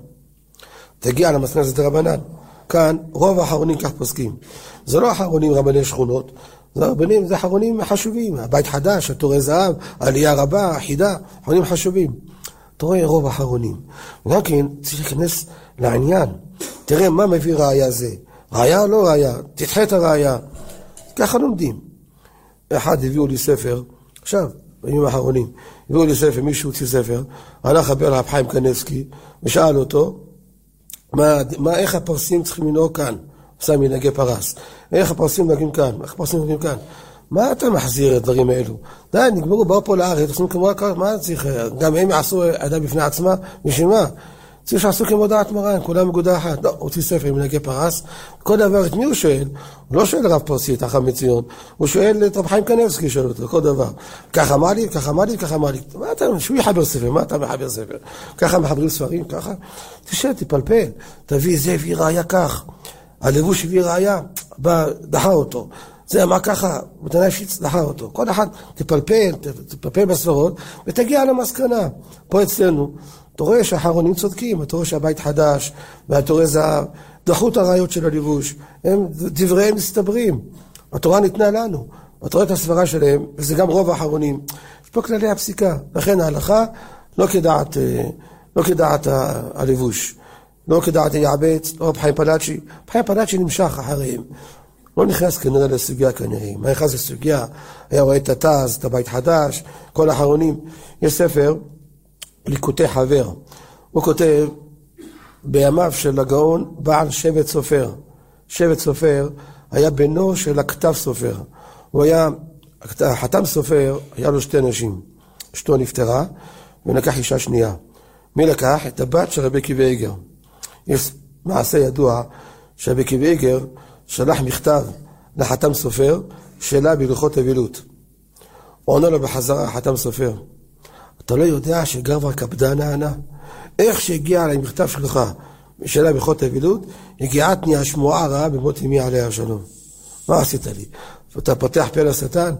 תגיע למסקנה זה דרבנן. כאן רוב האחרונים כך פוסקים. זה לא האחרונים רבני שכונות, זה רבנים, זה האחרונים חשובים. הבית חדש, התורי זהב, העלייה רבה, החידה, האחרונים חשובים. אתה רואה רוב האחרונים. וגם כן צריך להיכנס לעניין. תראה מה מביא ראיה זה. ראיה או לא ראיה? תדחה את הראיה. ככה לומדים. אחד הביאו לי ספר, עכשיו, בימים האחרונים, הביאו לי ספר, מישהו הוציא ספר, הלך רבי הרב חיים קניבסקי, ושאל אותו, מה, מה, איך הפרסים צריכים לנהוג כאן? עושה מנהגי פרס. איך הפרסים נוהגים כאן? איך הפרסים נוהגים כאן? מה אתה מחזיר את הדברים האלו? די, נגמרו, באו פה לארץ, עושים כמו, מה צריך? גם הם יעשו אדם בפני עצמה, בשביל מה? צריך שעשו כמו דעת מרן, כולם מגודה אחת. לא, הוציא ספר עם מנהגי פרס. כל דבר, את מי הוא שואל? הוא לא שואל רב פרסי, את החם מציון. הוא שואל את רב חיים קניבסקי, שואל אותו, כל דבר. ככה מה לי, ככה מה לי, ככה מה לי. מה אתה, שהוא יחבר ספר, מה אתה מחבר ספר? ככה מחברים ספרים, ככה. תשאל, תפלפל. תביא זה, הביא ראיה כך. הלבוש הביא ראיה, בא, דחה אותו. זה אמר ככה, מתנה אישית דחה אותו. כל אחד תפלפל, תפלפל בספרות, ותגיע למסקנה. פה אצלנו, אתה רואה שהאחרונים צודקים, אתה רואה שהבית חדש, והתורי זהב, דחו את הראיות של הלבוש, הם דבריהם מסתברים. התורה ניתנה לנו, אתה רואה את הסברה שלהם, וזה גם רוב האחרונים. יש פה כללי הפסיקה, לכן ההלכה לא כדעת, לא כדעת הלבוש, לא כדעת היעבץ, לא חיים פלאצ'י, חיים פלאצ'י נמשך אחריהם. לא נכנס כנראה לסוגיה כנראה, מה נכנס לסוגיה, היה רואה את התז, את הבית חדש, כל האחרונים. יש ספר, ליקוטי חבר, הוא כותב, בימיו של הגאון בעל שבט סופר. שבט סופר היה בנו של הכתב סופר. הוא היה, החתם סופר, היה לו שתי נשים. אשתו נפטרה, ולקח אישה שנייה. מי לקח? את הבת של רבי עקיבא איגר. יש מעשה ידוע שרבי עקיבא איגר שלח מכתב לחתם סופר, שאלה בהלכות אבילות. הוא עונה לו בחזרה, חתם סופר, אתה לא יודע שגבר קפדן נענה? איך שהגיע עליי מכתב שלך שאלה בהלכות אבילות, הגיעתני השמועה רעה במות אמי עליה השלום. מה עשית לי? אתה פותח פה לשטן?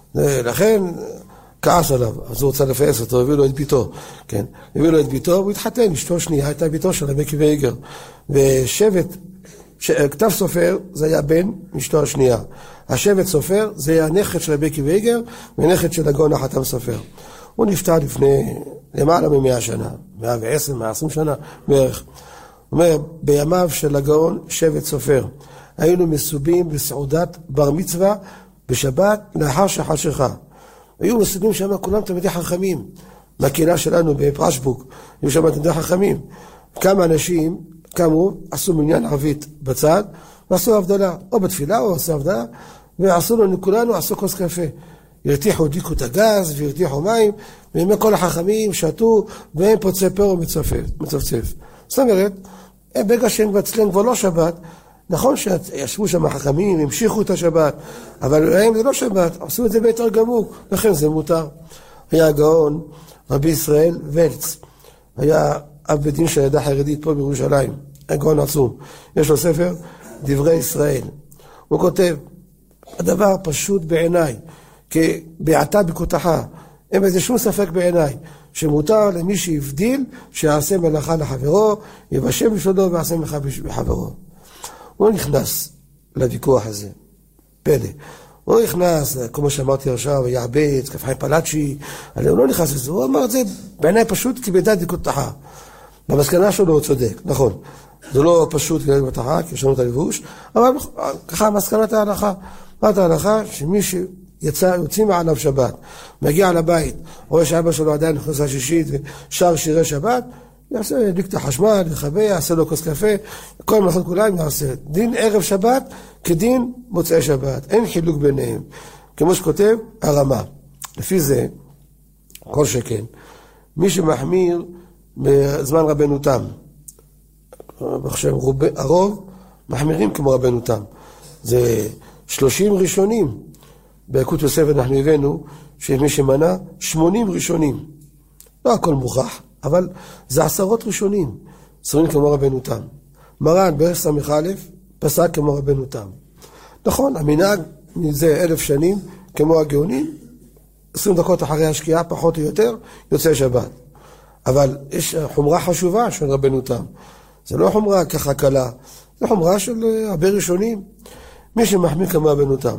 לכן כעס עליו, אז הוא רוצה לפייס אותו, הביא לו את ביתו, כן? הביא לו את ביתו, הוא התחתן, אשתו שנייה, הייתה ביתו של רבי עקיבא איגר. ושבט, כתב סופר, זה היה בן אשתו השנייה. השבט סופר, זה היה נכד של רבי עקיבא איגר, ונכד של הגאון החתם סופר. הוא נפטר לפני למעלה ממאה שנה, מאה ועשר, מאה עשרים שנה בערך. הוא אומר, בימיו של הגאון שבט סופר, היינו מסובים בסעודת בר מצווה בשבת לאחר שחשיכה. היו מסובים שם כולם תלמידי חכמים, מהקהילה שלנו בפרשבוק, היו שם תלמידי חכמים. כמה אנשים קמו, עשו מניין ערבית בצד, ועשו הבדלה, או בתפילה או עשו הבדלה, ועשו לנו כולנו, עשו כוס קפה. הרתיחו, דיקו את הגז, והרתיחו מים, וימי כל החכמים שתו, והם פוצה פר ומצפצף. זאת אומרת, ברגע שהם אצלם כבר לא שבת, נכון שישבו שם החכמים, המשיכו את השבת, אבל להם זה לא שבת, עשו את זה ביתר גמור, לכן זה מותר. היה הגאון, רבי ישראל ולץ, היה אב בית דין של העדה החרדית פה בירושלים, הגאון עצום, יש לו ספר, דברי ישראל. הוא כותב, הדבר פשוט בעיניי, כבעתה בקותחה, אין בזה שום ספק בעיניי, שמותר למי שהבדיל, שיעשה מלאכה לחברו, יבשל בשודו ויעשה מלאכה בחברו. הוא נכנס לוויכוח הזה, פלא. הוא נכנס, כמו שאמרתי עכשיו, יעבץ, כפיים פלאצ'י, אבל הוא לא נכנס לזה, הוא אמר את זה בעיניי פשוט כבעתה בקותחה. במסקנה שלו הוא צודק, נכון. זה לא פשוט כבעתה בקותחה, כי יש לנו את הלבוש, אבל ככה מסקנת ההלכה. מסקנת ההלכה שמי שיצא, יוצאים מעליו שבת, מגיע לבית, רואה שאבא שלו עדיין נכנס לשישית ושר שירי שבת, יעשה, ידליק את החשמל, יחבא, יעשה לו כוס קפה, כל מלאכות כולם יעשה. דין ערב שבת כדין מוצאי שבת, אין חילוק ביניהם. כמו שכותב, הרמה. לפי זה, כל שכן, מי שמחמיר בזמן רבנו תם, הרוב מחמירים כמו רבנו תם. זה שלושים ראשונים. ביקוד יוסף אנחנו הבאנו, שמי שמנה שמונים ראשונים. לא הכל מוכח. אבל זה עשרות ראשונים, סורים כמו רבנו תם. מרן ב-ס"א פסק כמו רבנו תם. נכון, המנהג מזה אלף שנים, כמו הגאונים, עשרים דקות אחרי השקיעה, פחות או יותר, יוצא שבת. אבל יש חומרה חשובה של רבנו תם. זה לא חומרה ככה קלה, זה חומרה של הרבה ראשונים. מי שמחמיר כמו רבנו תם.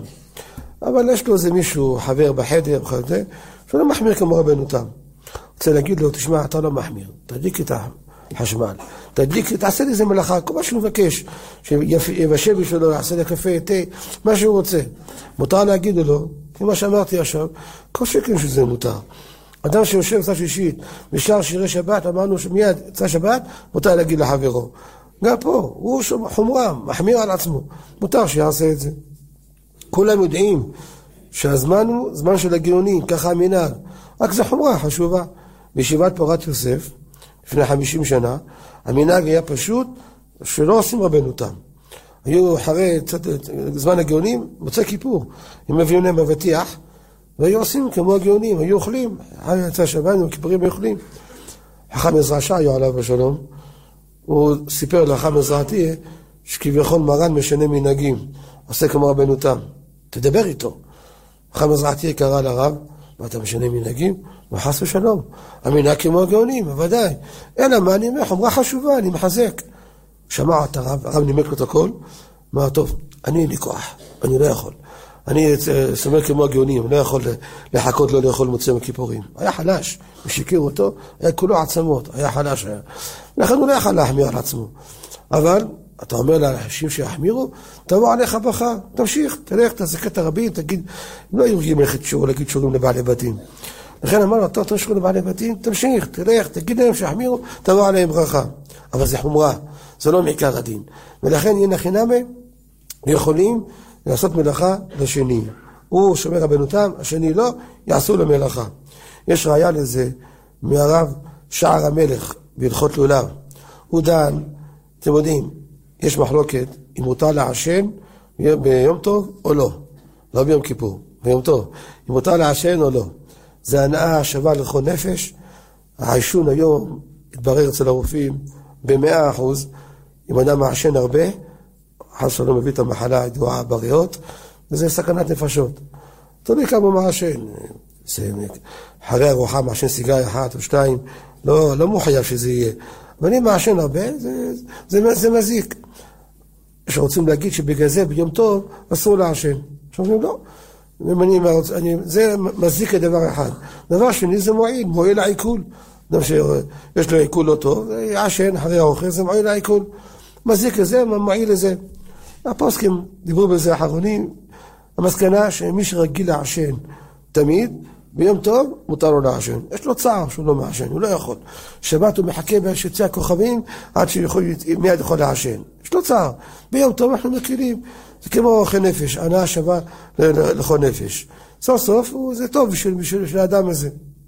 אבל יש לו איזה מישהו, חבר בחדר, שהוא לא מחמיר כמו רבנו תם. רוצה להגיד לו, תשמע, אתה לא מחמיר, תדליק את החשמל, תדליק, תעשה לי איזה מלאכה, כל מה שהוא מבקש, שיבשל בשבילו, יעשה לי קפה, תה, מה שהוא רוצה. מותר להגיד לו, כמו שאמרתי עכשיו, כל שקל שזה מותר. אדם שיושב צד שישית, ושר שירי שבת, אמרנו שמיד צד שבת, מותר להגיד לחברו. גם פה, הוא חומרה, מחמיר על עצמו, מותר שיעשה את זה. כולם יודעים שהזמן הוא זמן של הגאונים, ככה המנהג. רק זה חומרה חשובה. בישיבת פורת יוסף, לפני חמישים שנה, המנהג היה פשוט שלא עושים רבנו תם. היו אחרי זמן הגאונים, מוצא כיפור, הם מביאים להם מבטיח, והיו עושים כמו הגאונים, היו אוכלים, יצא שבת, וכיפורים היו אוכלים. חכם עזרא שעיו עליו בשלום, הוא סיפר לחכם עזרתי, שכביכול מרן משנה מנהגים, עושה כמו רבנו תם. תדבר איתו. חכם עזרתי קרא לרב, ואתה משנה מנהגים, וחס ושלום. המנהג כמו הגאונים, בוודאי. אלא מה אני אומר, חומרה חשובה, אני מחזק. שמע את הרב, הרב נימק לו את הכל, אמר, טוב, אני אין לי כוח, אני לא יכול. אני סומר כמו הגאונים, אני לא יכול לחכות לו לאכול מוצא מכיפורים. היה חלש, משיקר אותו, היה כולו עצמות, היה חלש. היה. לכן הוא לא יכול להחמיר על עצמו. אבל אתה אומר לאנשים שיחמירו, תבוא עליך ברכה, תמשיך, תלך, תזכה את הרבים, תגיד, לא יורגים ללכת שיעור, להגיד שיעורים לבעלי בתים. לכן אמרנו, אתה תמשיך לבעלי בתים, תמשיך, תלך, תגיד להם שיחמירו, תבוא עליהם ברכה. אבל זה חומרה, זה לא מעיקר הדין. ולכן הנה חינמי, יכולים לעשות מלאכה לשני. הוא שומר רבנו תם, השני לא, יעשו לו מלאכה. יש ראיה לזה מהרב שער המלך בהלכות לולב. הוא דן, אתם יודעים, יש מחלוקת אם מותר לעשן ביום טוב או לא. לא ביום כיפור, ביום טוב. אם מותר לעשן או לא. זה הנאה שווה לכל נפש. העישון היום התברר אצל הרופאים במאה אחוז. אם אדם מעשן הרבה, חס שלא מביא את המחלה הידועה בריאות, וזה סכנת נפשות. תולי כמה מעשן. אחרי הרוחה מעשן סיגריה אחת או שתיים, לא, לא מוחייב שזה יהיה. אבל אם מעשן הרבה, זה, זה, זה מזיק. שרוצים להגיד שבגלל זה ביום טוב אסור לעשן. שאומרים לא. אני, אני, זה מזיק לדבר אחד. דבר שני זה מועיל, מועיל לעיכול. אדם שיש לו עיכול לא טוב, יעשן אחרי האוכל, זה מועיל לעיכול. מזיק לזה, מועיל לזה. הפוסקים דיברו בזה האחרונים, המסקנה שמי שרגיל לעשן תמיד, ביום טוב מותר לו לעשן. יש לו צער שהוא לא מעשן, הוא לא יכול. שבת הוא מחכה בשצי הכוכבים עד שמיד יכול לעשן. יש לו צער. ביום טוב אנחנו מכירים. זה כמו אוכל נפש, הנאה שווה לכל נפש. סוף סוף זה טוב בשביל, בשביל, בשביל האדם הזה.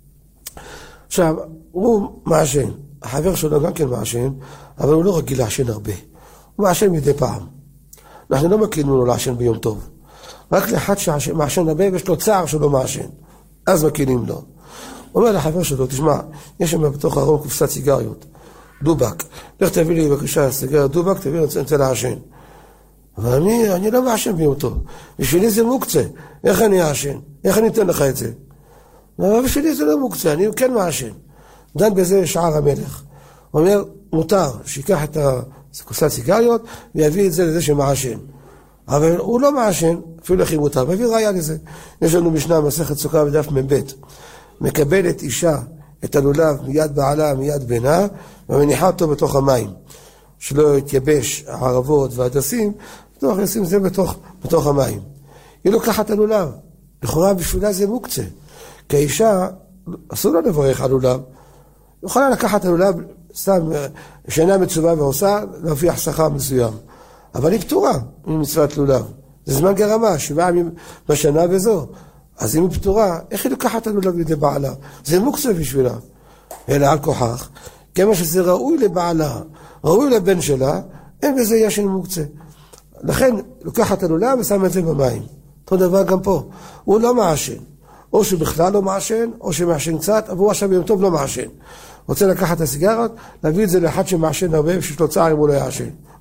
עכשיו, הוא מעשן. החבר שלו גם כן מעשן, אבל הוא לא רגיל לעשן הרבה. הוא מעשן מדי פעם. אנחנו לא מכירים לו לעשן ביום טוב. רק לאחד שמעשן הרבה ויש לו צער שהוא לא מעשן. אז מכירים לו. הוא אומר לחבר שלו, תשמע, יש שם בתוך ארון קופסת סיגריות, דובק. לך תביא לי בבקשה סיגריות דובק, תביא לי, אני רוצה לעשן. אבל אני, אני לא מעשן ביום טוב. בשבילי זה מוקצה. איך אני אעשן? איך אני אתן לך את זה? אבל בשבילי זה לא מוקצה, אני כן מעשן. דן בזה שער המלך. הוא אומר, מותר שיקח את קופסת סיגריות ויביא את זה לזה שמעשן. אבל הוא לא מעשן, אפילו לכי מותר, והביא ראיה לזה. יש לנו משנה מסכת סוכה בדף מ"ב. מקבלת אישה את הלולב מיד בעלה, מיד בנה, ומניחה אותו בתוך המים. שלא יתייבש הערבות והדסים, בתוך לשים זה בתוך, בתוך המים. היא לוקחת הלולב. לכאורה בשבילה זה מוקצה. כי האישה, אסור לה לברך על לולב. היא יכולה לקחת הלולב, סתם שאינה מצווה ועושה, להפיח שכר מסוים. אבל היא פטורה ממצוות לולב. זה זמן גרמה, שבעה ימים בשנה וזו. אז אם היא פטורה, איך היא לוקחת הלולב לידי בעלה? זה מוקצה בשבילה. אלא על כוחך, כמה שזה ראוי לבעלה, ראוי לבן שלה, אין בזה ישן מוקצה. לכן, לוקחת הלולב ושם את זה במים. אותו דבר גם פה. הוא לא מעשן. או שבכלל לא מעשן, או שמעשן קצת, אבל הוא עכשיו ביום טוב לא מעשן. רוצה לקחת את הסיגרות, להביא את זה לאחד שמעשן הרבה, ושיש לו צער אם הוא לא יעשן.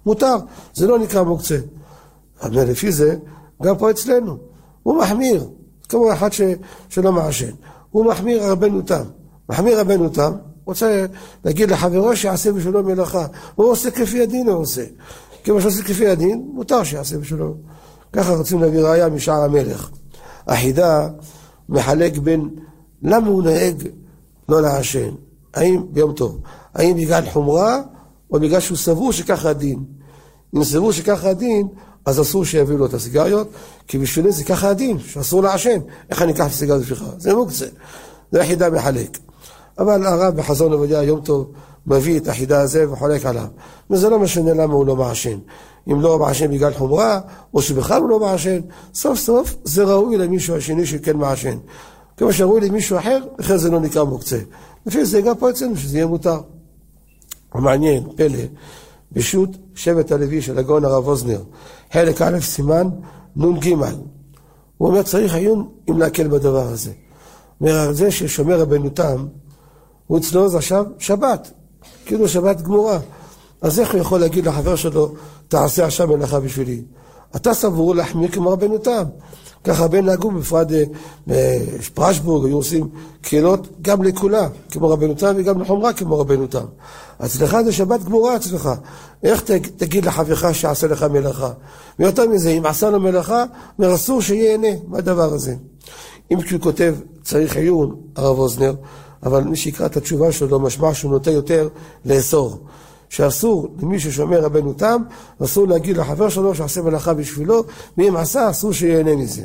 מותר, זה לא נקרא מוקצה. אבל לפי זה, גם פה אצלנו, הוא מחמיר, כמו אחד ש, שלא מעשן, הוא מחמיר רבנו תם, מחמיר רבנו תם, רוצה להגיד לחברו שיעשה בשלו מלאכה, הוא עושה כפי הדין, הוא עושה, כמו שעושה כפי הדין, מותר שיעשה בשלו. ככה רוצים להביא ראיה משער המלך. החידה מחלק בין למה הוא נהג לא לעשן, האם ביום טוב, האם בגלל חומרה או בגלל שהוא סבור שככה הדין. אם סבור שככה הדין, אז אסור שיביאו לו את הסיגריות, כי בשבילי זה ככה הדין, שאסור לעשן. איך אני אקח את הסיגריות בשבילך? זה מוקצה. זה החידה מחלק. אבל הרב בחזון עובדיה יום טוב מביא את החידה הזה וחולק עליו. וזה לא משנה למה הוא לא מעשן. אם לא מעשן בגלל חומרה, או שבכלל הוא לא מעשן, סוף סוף זה ראוי למישהו השני שכן מעשן. כמו שראוי למישהו אחר, אחרי זה לא נקרא מוקצה. לפי זה גם פה אצלנו שזה יהיה מותר. המעניין, פלא, בשו"ת שבט הלוי של הגאון הרב אוזנר, חלק א' סימן נון ג', הוא אומר צריך עיון אם להקל בדבר הזה. אומר על זה ששומר רבנו תם, הוא אצלו זה עכשיו שבת, כאילו שבת גמורה. אז איך הוא יכול להגיד לחבר שלו, תעשה עכשיו מלאכה בשבילי? אתה סבור להחמיר כמו רבנו תם. ככה בן נהגו בפרט בפרשבורג, היו עושים קהילות גם לכולה, כמו רבנו תם, וגם לחומרה כמו רבנו תם. אצלך זה שבת גמורה אצלך. איך תגיד לחברך שעשה לך מלאכה? ויותר מזה, אם עשה לו מלאכה, מרסור שיהנה מהדבר הזה. אם כשהוא כותב צריך עיון, הרב אוזנר, אבל מי שיקרא את התשובה שלו, משמע שהוא נוטה יותר לאסור. שאסור למי ששומר רבנו תם, אסור להגיד לחבר שלו שעשה מלאכה בשבילו, ואם עשה, אסור שיהנה מזה.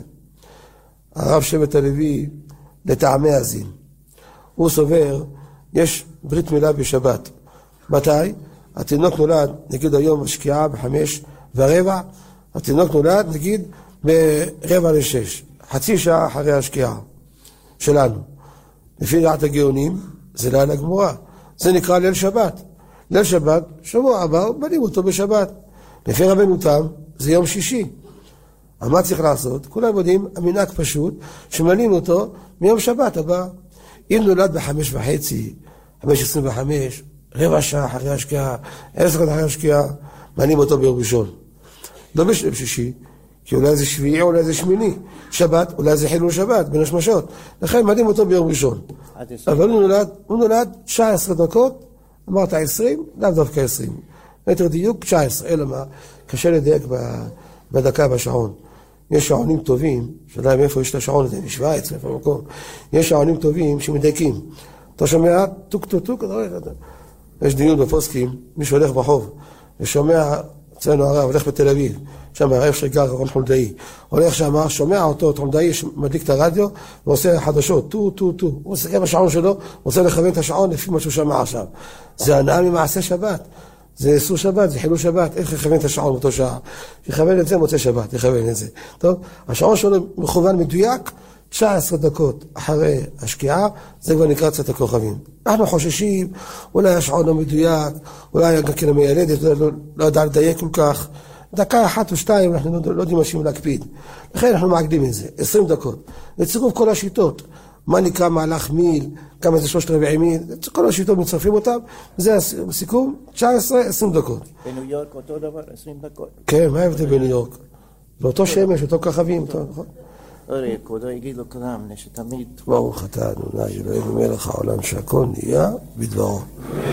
הרב שבט הלוי, לטעמי הזין. הוא סובר, יש ברית מילה בשבת. מתי? התינוק נולד, נגיד היום השקיעה בחמש ורבע, התינוק נולד, נגיד, ברבע לשש. חצי שעה אחרי השקיעה שלנו. לפי דעת הגאונים, זה לילה גמורה. זה נקרא ליל שבת. ליל שבת, שבוע הבא, בנים אותו בשבת. לפי רבנו תם, זה יום שישי. אבל מה צריך לעשות? כולם יודעים, המנהג פשוט, שמנים אותו מיום שבת הבא. אם נולד בחמש וחצי, חמש עשרים וחמש, רבע שעה אחרי השקיעה, עשר אחרי השקיעה, מנים אותו ביום ראשון. לא בשביל שישי, כי אולי זה שביעי, אולי זה שמיני. שבת, אולי זה חילול שבת, בין השמשות. לכן מנים אותו ביום ראשון. אבל הוא נולד, הוא נולד תשע עשרה דקות, אמרת עשרים, לאו דווקא עשרים. יותר דיוק, תשע עשרה, אלא מה? קשה לדייק בדקה בשעון. יש שעונים טובים, שאלה מאיפה יש את השעון הזה, משוויץ, מאיפה המקום. יש שעונים טובים שמדייקים. אתה שומע, טוק טוק טוק, יש דיון בפוסקים, מישהו הולך ברחוב, ושומע, אצלנו הרב, הולך בתל אביב, שם הרב שגר, רון חולדאי, הולך שם, שומע אותו, חולדאי, מדליק את הרדיו, ועושה חדשות, טו, טו, טו, הוא עושה עם השעון שלו, רוצה לכוון את השעון לפי מה שהוא שמע עכשיו. זה הנאה ממעשה שבת, זה איסור שבת, זה חילול שבת, איך לכוון את השעון באותו שעה? יכוון את זה, מוצא שבת, יכוון את זה. טוב, השעון שלו מכוון מדויק, תשע עשרה דקות אחרי השקיעה, זה כבר נקרא צאת הכוכבים. אנחנו חוששים, אולי השעון לא מדויק, אולי גם כן המיילדת, לא, לא, לא יודע לדייק כל כך. דקה אחת או שתיים, אנחנו לא, לא יודעים משהו להקפיד. לכן אנחנו מעקדים את זה, עשרים דקות. לצירוף כל השיטות, מה נקרא מהלך מיל, כמה זה שלושת רבעי מיל, כל השיטות מצרפים אותם, וזה הסיכום, תשע עשרה, עשרים דקות. בניו יורק אותו דבר, עשרים דקות. כן, מה ההבדל בניו יורק? באותו שמש, אותו כוכבים, נכון? הרי כבודו יגיד לו כולם, שתמיד... ברוך אתה אדוני אלוהינו מלך העולם שהכל נהיה בדברו.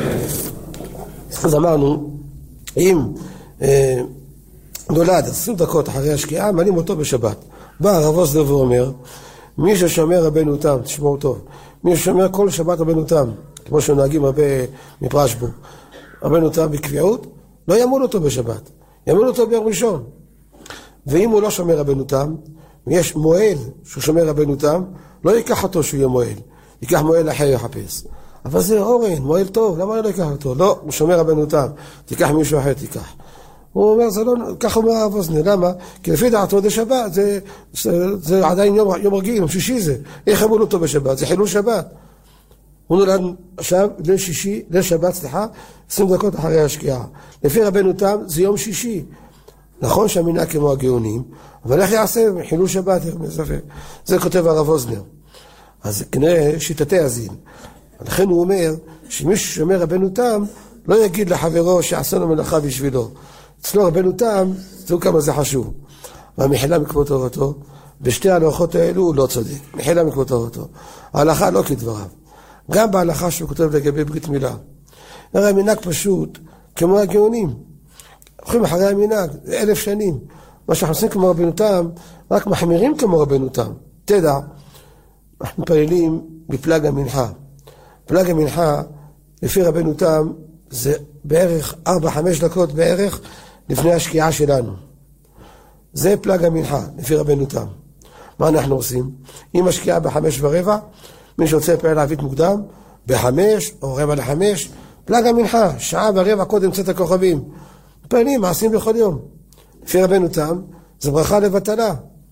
אז אמרנו, אם אה, נולד עשרים דקות אחרי השקיעה, מעלים אותו בשבת. בא הרב אוזנר ואומר, מי ששומר רבנו תם, תשמעו טוב, מי ששומר כל שבת רבנו תם, כמו שנוהגים הרבה מפרשבורג, רבנו תם בקביעות, לא ימול אותו בשבת, ימול אותו ביום ראשון. ואם הוא לא שומר רבנו תם, ויש מועל שהוא שומר רבנו תם, לא ייקח אותו שהוא יהיה מועל, ייקח מועל אחר יחפש. אבל זה אורן, מועל טוב, למה לא ייקח אותו? לא, הוא שומר רבנו תם, תיקח מישהו אחר, תיקח. הוא אומר, זה לא, ככה אומר הרב אוזנר, למה? כי לפי דעתו זה שבת, זה, זה, זה עדיין יום, יום רגיל, יום שישי זה. איך אמרו אותו בשבת? זה חילול שבת. הוא נולד עכשיו, ליל שישי, ליל שבת, סליחה, עשרים דקות אחרי השקיעה. לפי רבנו תם, זה יום שישי. נכון שהמנהג כמו הגאונים, אבל איך יעשה? חילול שבת, זה כותב הרב אוזנר. אז כנראה שיטתי הזין. לכן הוא אומר, שמי ששומר רבנו תם, לא יגיד לחברו שעשה לו מלאכה בשבילו. אצלו רבנו תם, תראו כמה זה חשוב. והמחילה מכבוד תורתו, בשתי ההלכות האלו הוא לא צודק. מחילה מכבוד תורתו. ההלכה לא כדבריו. גם בהלכה שהוא כותב לגבי ברית מילה. הרי המנהג פשוט, כמו הגאונים. הולכים אחרי המנהג, זה אלף שנים. מה שאנחנו עושים כמו רבנו תם, רק מחמירים כמו רבנו תם. תדע, אנחנו מתפללים בפלג המנחה. פלג המנחה, לפי רבנו תם, זה בערך ארבע חמש דקות בערך לפני השקיעה שלנו. זה פלג המנחה, לפי רבנו תם. מה אנחנו עושים? אם השקיעה בחמש ורבע, מי שרוצה לפעיל ערבית מוקדם, בחמש או רבע לחמש, פלג המנחה, שעה ורבע קודם צאת הכוכבים. מתפללים, מעשים בכל יום. לפי רבנו תם, זה ברכה לבטלה.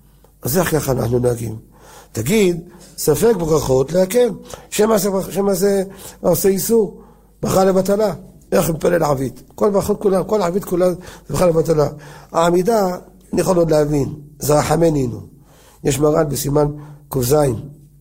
אז איך ככה אנחנו נהגים? תגיד, ספק ברכות להקל. שמה זה, שמה זה עושה איסור? ברכה לבטלה. איך מתפלל ערבית? כל ברכות כולה, כל ערבית כולה זה ברכה לבטלה. העמידה, אני יכול עוד להבין, זה רחמנינו. יש מרן בסימן קוזיים.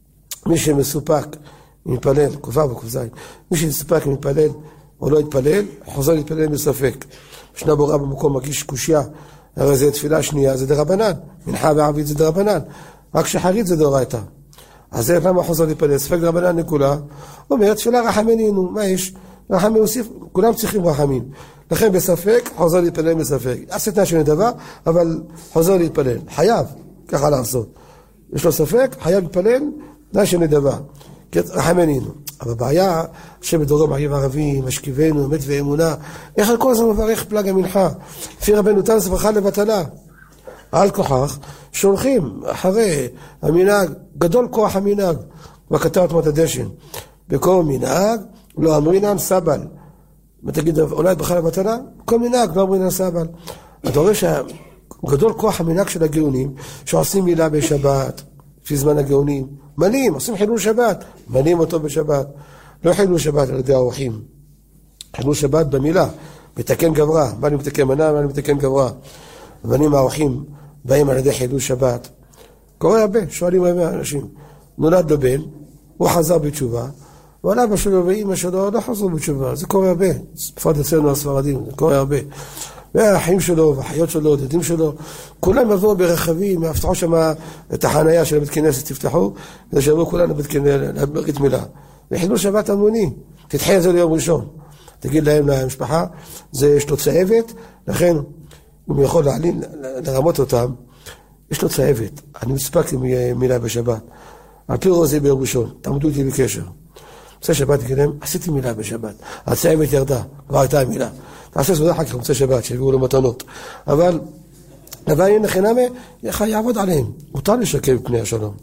מי שמסופק מתפלל, קופה וקוזיים. מי שמסופק מתפלל או לא יתפלל, חוזר להתפלל מספק. ישנה בורא במקום מגיש קושיה, הרי זה תפילה שנייה, זה דרבנן. מנחה וערבית זה דרבנן. רק שחרית זה דאורייתא. אז זה למה חוזר להתפלל? ספק דרבנן לכולה. אומר, תפילה רחמנינו, מה יש? רחמי הוסיף, כולם צריכים רחמים. לכן בספק, חוזר להתפלל מספק. עשה תנאי שני דבר, אבל חוזר להתפלל. חייב, ככה לעשות. יש לו ספק, חייב להתפלל, תנאי שני דבר. רחמנינו. אבל הבעיה, שבדורו מעריב ערבי, משכיבנו, אמת ואמונה, איך על כל זה מברך פלג המנחה? לפי רבנו תם זה ברכה לבטלה. על כוחך, שולחים אחרי המנהג, גדול כוח המנהג, וכתב תמת הדשן. בכל מנהג, לא אמרינן סבל. מה תגיד, אולי ברכה לבטלה? כל מנהג, לא אמרינן סבל. אתה רואה שגדול כוח המנהג של הגאונים, שעושים מילה בשבת, לפי זמן הגאונים, מלאים, עושים חילול שבת, מלאים אותו בשבת. לא חילול שבת על ידי האורחים. חילול שבת במילה, מתקן גברה. מה אני מתקן מנה, מה אני מתקן גברה. ובנים האורחים באים על ידי חילול שבת. קורה הרבה, שואלים הרבה אנשים. נולד לו בן, הוא חזר בתשובה, אבל אבא שלו ואמא שלו לא חזרו בתשובה. זה קורה הרבה. בפרט אצלנו הספרדים, זה קורה הרבה. והאחים שלו, והאחיות שלו, דודים שלו, כולם יבואו ברכבים, יפתחו שם את החנייה של הבית כנסת, תפתחו, כדי שיבואו כולם לבית כנסת מילה. וחילול שבת המוני, תדחה את זה ליום ראשון. תגיד להם למשפחה, זה יש לו צהבת, לכן אם הוא יכול להעלים, לרמות אותם, יש לו צהבת. אני מספק עם מילה בשבת. על פי רוזי ביום ראשון, תעמדו איתי בקשר. מוצא שבת תגיד להם, עשיתי מילה בשבת. הצהבת ירדה, כבר הייתה המילה. תעשה סעודה אחר כך מוצא שבת, שהביאו לו מתנות. אבל, אבל אין חינם, יעבוד עליהם. מותר לשקם פני השלום.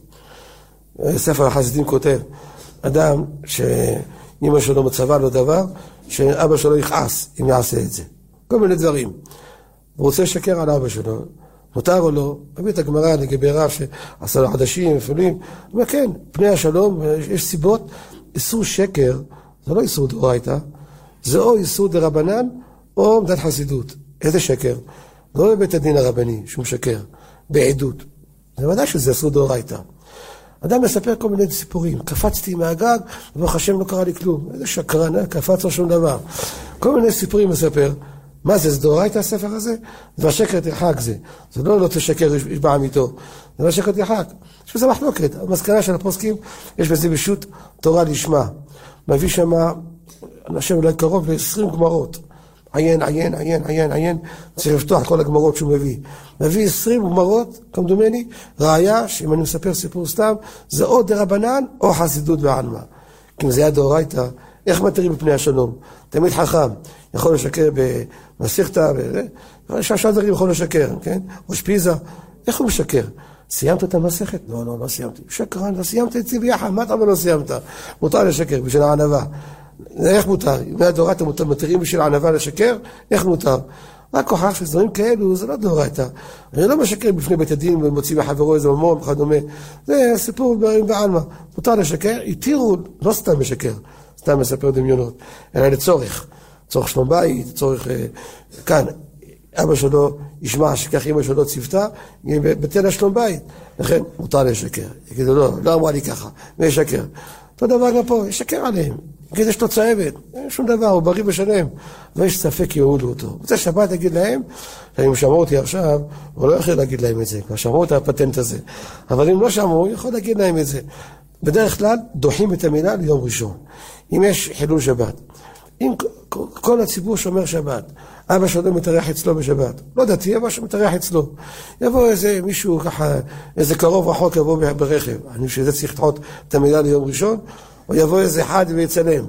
ספר החסידים כותב, אדם שאמא שלו מצווה לו דבר, שאבא שלו יכעס אם יעשה את זה. כל מיני דברים. הוא רוצה לשקר על אבא שלו, מותר או לא, מביא את הגמרא לגבי רב שעשה לו חדשים, מפעולים, אבל כן, פני השלום, יש סיבות, איסור שקר, זה לא איסור דאורייתא, זה או איסור דרבנן, או עמדת חסידות. איזה שקר? לא בבית הדין הרבני, שהוא משקר, בעדות. זה ודאי שזה איסור דאורייתא. אדם מספר כל מיני סיפורים, קפצתי מהגג, וברוך השם לא קרה לי כלום. איזה שקרן, קפץ לו שום דבר. כל מיני סיפורים מספר, מה זה, זה דאורייתא הספר הזה? זה השקר תרחק זה. זה לא לא תשקר יש בעם איתו, זה לא שקר תרחק. יש בזה מחלוקת, המסקנה של הפוסקים, יש בזה בשו"ת תורה לשמה. מביא שם, אנשים אולי קרוב ל-עשרים גמרות. עיין, עיין, עיין, עיין, עיין, צריך לפתוח כל הגמרות שהוא מביא. מביא עשרים גמרות, כמדומני, ראיה שאם אני מספר סיפור סתם, זה או דרבנן או חסידות בעלמא. כי אם זה היה דאורייתא, איך מתירים בפני השלום? תמיד חכם, יכול לשקר במסכתא, שעה דברים יכול לשקר, כן? או שפיזה, איך הוא משקר? סיימת את המסכת? לא, לא, לא סיימתי. שקרן, לא סיימת את זה ביחד, מה אתה אומר לא סיימת? מותר לשקר בשביל הענבה. איך מותר? אם היה דאורייתא מתירים בשביל הענבה לשקר, איך מותר? רק כוחך של דברים כאלו, זה לא דאורייתא. אני לא משקר בפני בית הדין ומוציא מחברו איזה ממון וכדומה. זה סיפור בעלמא. מותר לשקר, התירו, לא סתם משקר, סתם מספר דמיונות, אלא לצורך. צורך שלום בית, צורך כאן. אבא שלו ישמע שכך אמא שלו צפתה, בתל השלום בית. לכן מותר לשקר. יגידו, לא, לא אמרה לי ככה, וישקר. אותו דבר גם פה, ישקר עליהם. נגיד יש לו צהבת, אין שום דבר, הוא בריא ושלם, ויש ספק יעולו אותו. רוצה שבת להגיד להם, אם שמעו אותי עכשיו, הוא לא יכול להגיד להם את זה, כבר שמעו את הפטנט הזה. אבל אם לא שמעו, הוא יכול להגיד להם את זה. בדרך כלל דוחים את המילה ליום ראשון. אם יש חילול שבת, אם כל הציבור שומר שבת, אבא שלו מתארח אצלו בשבת, לא דתי, אבא שמתארח אצלו, יבוא איזה מישהו ככה, איזה קרוב רחוק יבוא ברכב, אני חושב שזה צריך לדחות את המילה ליום ראשון, או יבוא איזה אחד ויצלם,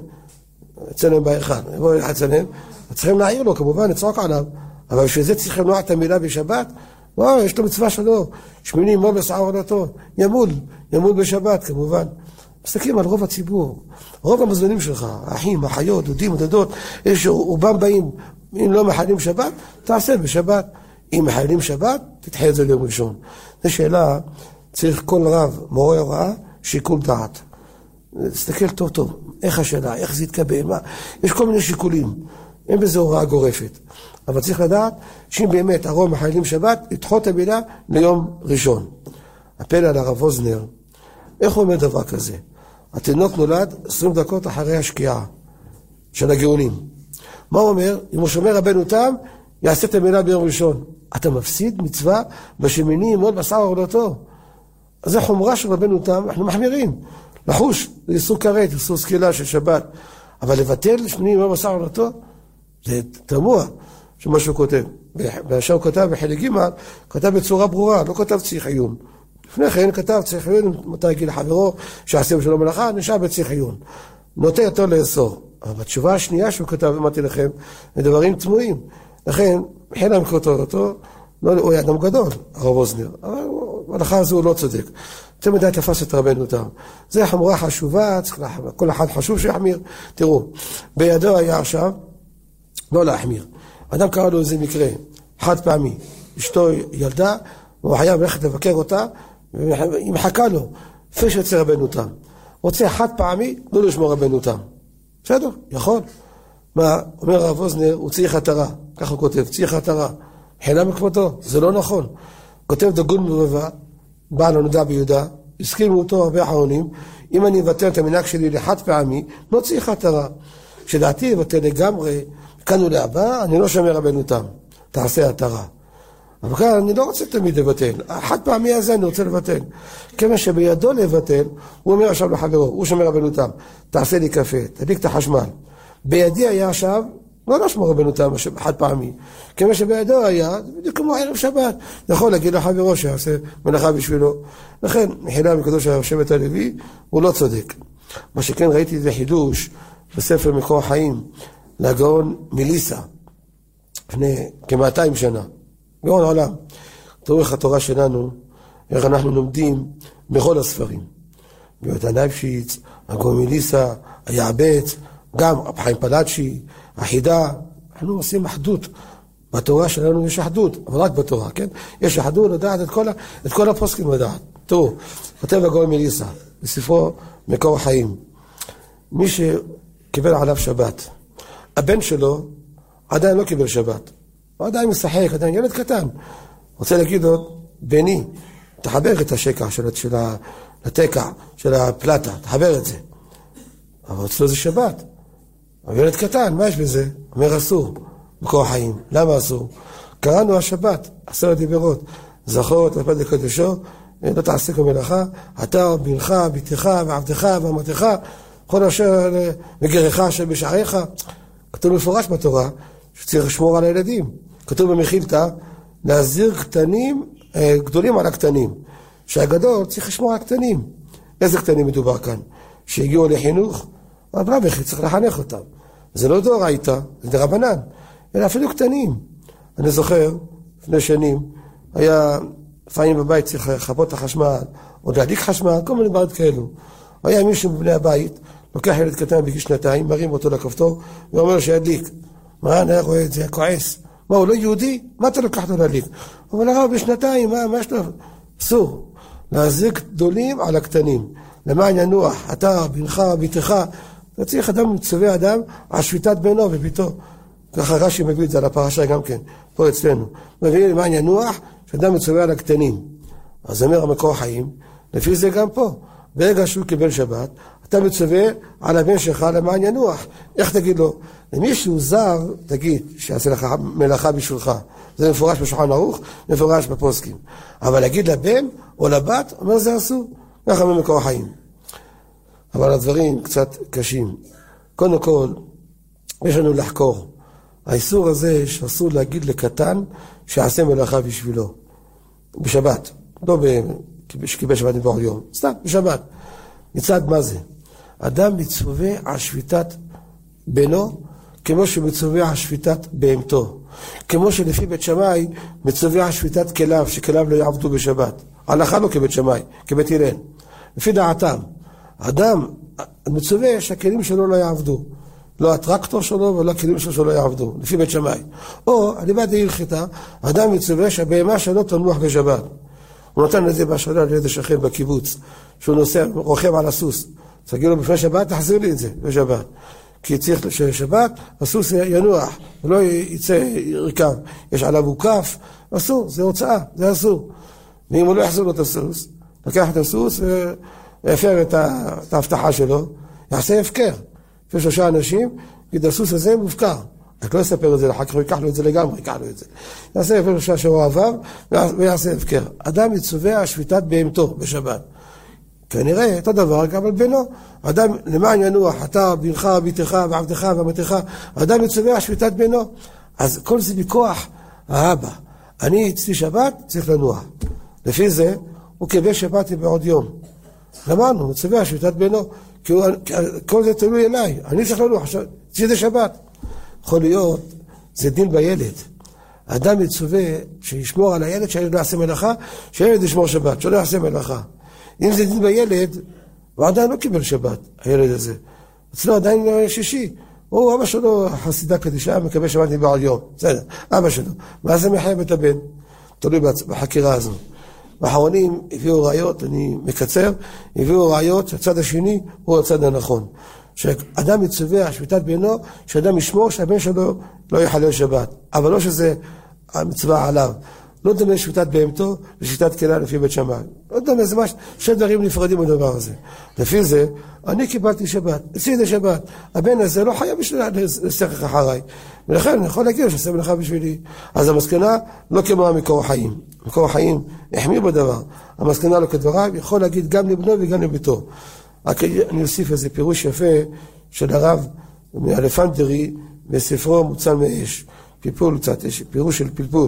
יצלם באחד, יבוא אחד יצלם, צריכים להעיר לו כמובן, לצעוק עליו, אבל בשביל זה צריכים למנוע את המילה בשבת, לא, יש לו מצווה שלו, שמיני מול בשער עולתו, ימול, ימול בשבת כמובן. מסתכלים על רוב הציבור, רוב המזמינים שלך, האחים, האחיות, דודים, דודות, יש רובם באים, אם לא מחיילים שבת, תעשה בשבת. אם מחיילים שבת, תדחה את זה ליום ראשון. זו שאלה, צריך כל רב, מורה הוראה, שיקול דעת. תסתכל טוב טוב, איך השאלה, איך זה יתקבל, מה, יש כל מיני שיקולים, אין בזה הוראה גורפת. אבל צריך לדעת שאם באמת הרוב מחיילים שבת, לדחות המילה ליום ראשון. הפלא על הרב אוזנר, איך הוא אומר דבר כזה? התינוק נולד עשרים דקות אחרי השקיעה של הגאונים. מה הוא אומר? אם הוא שומר רבנו תם, יעשה את המילה ביום ראשון. אתה מפסיד מצווה בשמיני ימול בשר עולתו. אז זה חומרה של רבנו תם, אנחנו מחמירים. לחוש, זה איסור כרת, איסור סקילה של שבת. אבל לבטל שמיני ימול בשר עולתו, זה תמוה שמה שהוא כותב. באשר הוא כתב בחלק ג' כתב בצורה ברורה, לא כתב צריך עיון. לפני כן כתב צריך עיון, מתי הגיע לחברו, שעשה בשלום מלאכה, נשאר בצריך עיון. נוטה יותר לאסור. אבל בתשובה השנייה שהוא כתב, אמרתי לכם, זה דברים תמוהים. לכן, חילה מקוטו אותו, לא, הוא היה אדם גדול, הרב אוזנר, אבל המלאכה הזו הוא לא צודק. יותר מדי תפס את רבנו תם. זה חמורה חשובה, כל אחד חשוב שיחמיר. תראו, בידו היה עכשיו, לא להחמיר. אדם קרא לו איזה מקרה, חד פעמי, אשתו ילדה, והוא חייב ללכת לבקר אותה, והיא מחכה לו, לפי שיוצא רבנו תם. רוצה חד פעמי, לא לשמור רבנו תם. בסדר, יכול. מה, אומר הרב אוזנר, הוא צריך התרה, ככה הוא כותב, צריך התרה. חילה מכבודו, זה לא נכון. כותב דגון מרבבה, בעל הנודע ביהודה, הסכימו אותו הרבה אחרונים, אם אני אבטל את המנהג שלי לחד פעמי, לא צריך התרה. כשדעתי לבטל לגמרי, כאן ולהבא, אני לא שומר רבנו תם. תעשה התרה. אבל כאן אני לא רוצה תמיד לבטל. החד פעמי הזה אני רוצה לבטל. כמה שבידו לבטל, הוא אומר עכשיו לחברו, הוא שומר רבנו תם, תעשה לי קפה, תדליק את החשמל. בידי היה עכשיו, לא לשמור רבנו תם חד פעמי. כמה שבידו היה, זה בדיוק כמו ערב שבת. יכול להגיד לחברו שיעשה מלאכה בשבילו. לכן, מחילה מקדוש שבט הלוי, הוא לא צודק. מה שכן ראיתי זה חידוש בספר מקור החיים, לגאון מליסה, לפני כ-מאתיים שנה. גאון עולם. תראו איך התורה שלנו, איך אנחנו לומדים בכל הספרים. בית הנייפשיץ, הגאון מליסה, היעבץ, גם רב חיים פלאצ'י, החידה. אנחנו עושים אחדות. בתורה שלנו יש אחדות, אבל רק בתורה, כן? יש אחדות לדעת את כל, את כל הפוסקים לדעת. תראו, כותב הגאון מליסה, בספרו מקור החיים. מי שקיבל עליו שבת, הבן שלו עדיין לא קיבל שבת. הוא עדיין משחק, עדיין ילד קטן. רוצה להגיד לו, בני, תחבר את השקע של, של התקע, של הפלטה, תחבר את זה. אבל אצלו זה שבת. אבל ילד קטן, מה יש בזה? אומר אסור, מקור החיים. למה אסור? קראנו השבת, עשרת דיברות. זכור את הפד לקדשו, לא תעשה כמלאכה, אתה, בנך, ביתך, ועבדך, ואמתך, כל אשר וגרך אשר בשעריך. כתוב מפורש בתורה, שצריך לשמור על הילדים. כתוב במחילתא, להזהיר קטנים, גדולים על הקטנים. שהגדול צריך לשמור על הקטנים. איזה קטנים מדובר כאן? שהגיעו לחינוך, אבל רבי צריך לחנך אותם. זה לא דאורייתא, זה דרבנן, אלא אפילו קטנים. אני זוכר, לפני שנים, היה לפעמים בבית צריך לכבות את החשמל, או להדליק חשמל, כל מיני דברים כאלו. היה מישהו מבני הבית, לוקח ילד קטן בגיל שנתיים, מרים אותו לכפתור, ואומר שידליק. מה, אני רואה את זה, כועס. מה, הוא לא יהודי? מה אתה לוקח אותו להדליק? אבל הרב בשנתיים, מה, מה יש לו? אסור. להזהיר גדולים על הקטנים. למען ינוח, אתה, בנך, ביתך, אתה צריך אדם, מצווה אדם, על שביתת בנו וביתו. ככה רש"י מביא את זה על הפרשה גם כן, פה אצלנו. מביא למען ינוח, שאדם מצווה על הקטנים. אז אומר המקור החיים, לפי זה גם פה. ברגע שהוא קיבל שבת, אתה מצווה על הבן שלך למען ינוח. איך תגיד לו? למישהו זר, תגיד שיעשה לך מלאכה בשבילך. זה מפורש בשולחן ערוך, מפורש בפוסקים. אבל להגיד לבן או לבת, אומר זה אסור. ככה ממקור החיים. אבל הדברים קצת קשים. קודם כל, יש לנו לחקור. האיסור הזה שאסור להגיד לקטן שיעשה מלאכה בשבילו. בשבת. לא שקיבל שבת נדבר יום. סתם, בשבת. מצד מה זה? אדם מצווה על שביתת בנו, כמו שמצווה על שביתת בהמתו. כמו שלפי בית שמאי מצווה על שביתת כליו, שכליו לא יעבדו בשבת. הלכה לא כבית שמאי, כבית הלל. לפי דעתם, אדם מצווה שהכלים שלו לא יעבדו. לא הטרקטור שלו ולא הכלים שלו שלא יעבדו, לפי בית שמאי. או, אני בא די הלכתה, אדם מצווה שהבהמה שלו תנוח בשבת. הוא נותן לזה בהשאלה ליד השכן בקיבוץ, שהוא נוסע, רוכב על הסוס. תגיד לו, בפני שבת, תחזיר לי את זה בשבת. כי צריך ששבת, הסוס ינוח, ולא יצא ירכב. יש עליו הוקף, אסור, זה הוצאה, זה אסור. ואם הוא לא יחזיר לו את הסוס, לקח את הסוס ויפר את ההבטחה שלו, יעשה הפקר. לפי שלושה אנשים, יגיד, הסוס הזה מופקר. רק לא יספר את זה, אחר כך הוא ייקח לו את זה לגמרי, ייקח לו את זה. יעשה הפקר שלושה שהוא עבר, ויעשה הפקר. אדם יצווה על שביתת בהמתו בשבת. כנראה, אותו דבר גם על בנו. אדם למען ינוח, אתה, בנך, ביתך, ועבדך, ועמתך, אדם יצווה על שביתת בנו. אז כל זה מכוח האבא. אני אצלי שבת, צריך לנוח. לפי זה, הוא קיבל שבת בעוד יום. אמרנו, הוא צווה על שביתת בנו, כי הוא, כל זה תלוי אליי. אני צריך לנוח, זה שבת. יכול להיות, זה דין בילד. האדם יצווה שישמור על הילד, שהילד לא יעשה מלאכה, שהילד ישמור שבת, שלא יעשה מלאכה. אם זה דין בילד, הוא עדיין לא קיבל שבת, הילד הזה. אצלו עדיין שישי. הוא, אבא שלו, חסידה קדישה, מקבל שבת נבעל יום. בסדר, אבא שלו. מה זה מחייב את הבן? תלוי בחקירה הזו. באחרונים הביאו ראיות, אני מקצר, הביאו ראיות שהצד השני הוא הצד הנכון. שאדם יצווה על שביתת בנו, שאדם ישמור שהבן שלו לא יחלל שבת. אבל לא שזה המצווה עליו. לא דומה שביתת בהמתו ושביתת כלה לפי בית שמאי. לא דומה, זה ממש שני דברים נפרדים בדבר הזה. לפי זה, אני קיבלתי שבת, אצלי זה שבת. הבן הזה לא חייב בשביל לסכך אחריי. ולכן אני יכול להגיד שעשה מלאכה בשבילי. אז המסקנה לא כמו המקור החיים. מקור החיים החמיר בדבר. המסקנה לא כדבריו, יכול להגיד גם לבנו וגם לביתו. רק אני אוסיף איזה פירוש יפה של הרב מאלפנדרי בספרו מוצל מאש. פלפול קצת, פירוש של פלפול.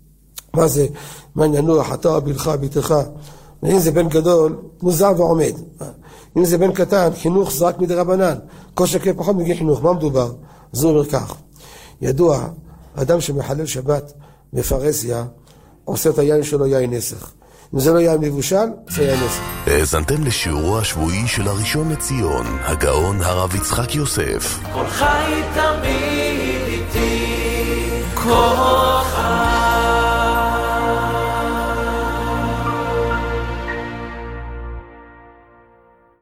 מה זה? מן ינוח, אתה, בלך, ביתך. אם זה בן גדול, מוזר ועומד. אם זה בן קטן, חינוך זה רק מדי רבנן. כל שקל פחות מגיע חינוך. מה מדובר? זה אומר כך. ידוע, אדם שמחלל שבת בפרסיה, עושה את היין שלו יין נסך. אם זה לא יין מבושל, זה יין נסך. האזנתם לשיעורו השבועי של הראשון לציון, הגאון הרב יצחק יוסף. כל חי תמיד איתי, כל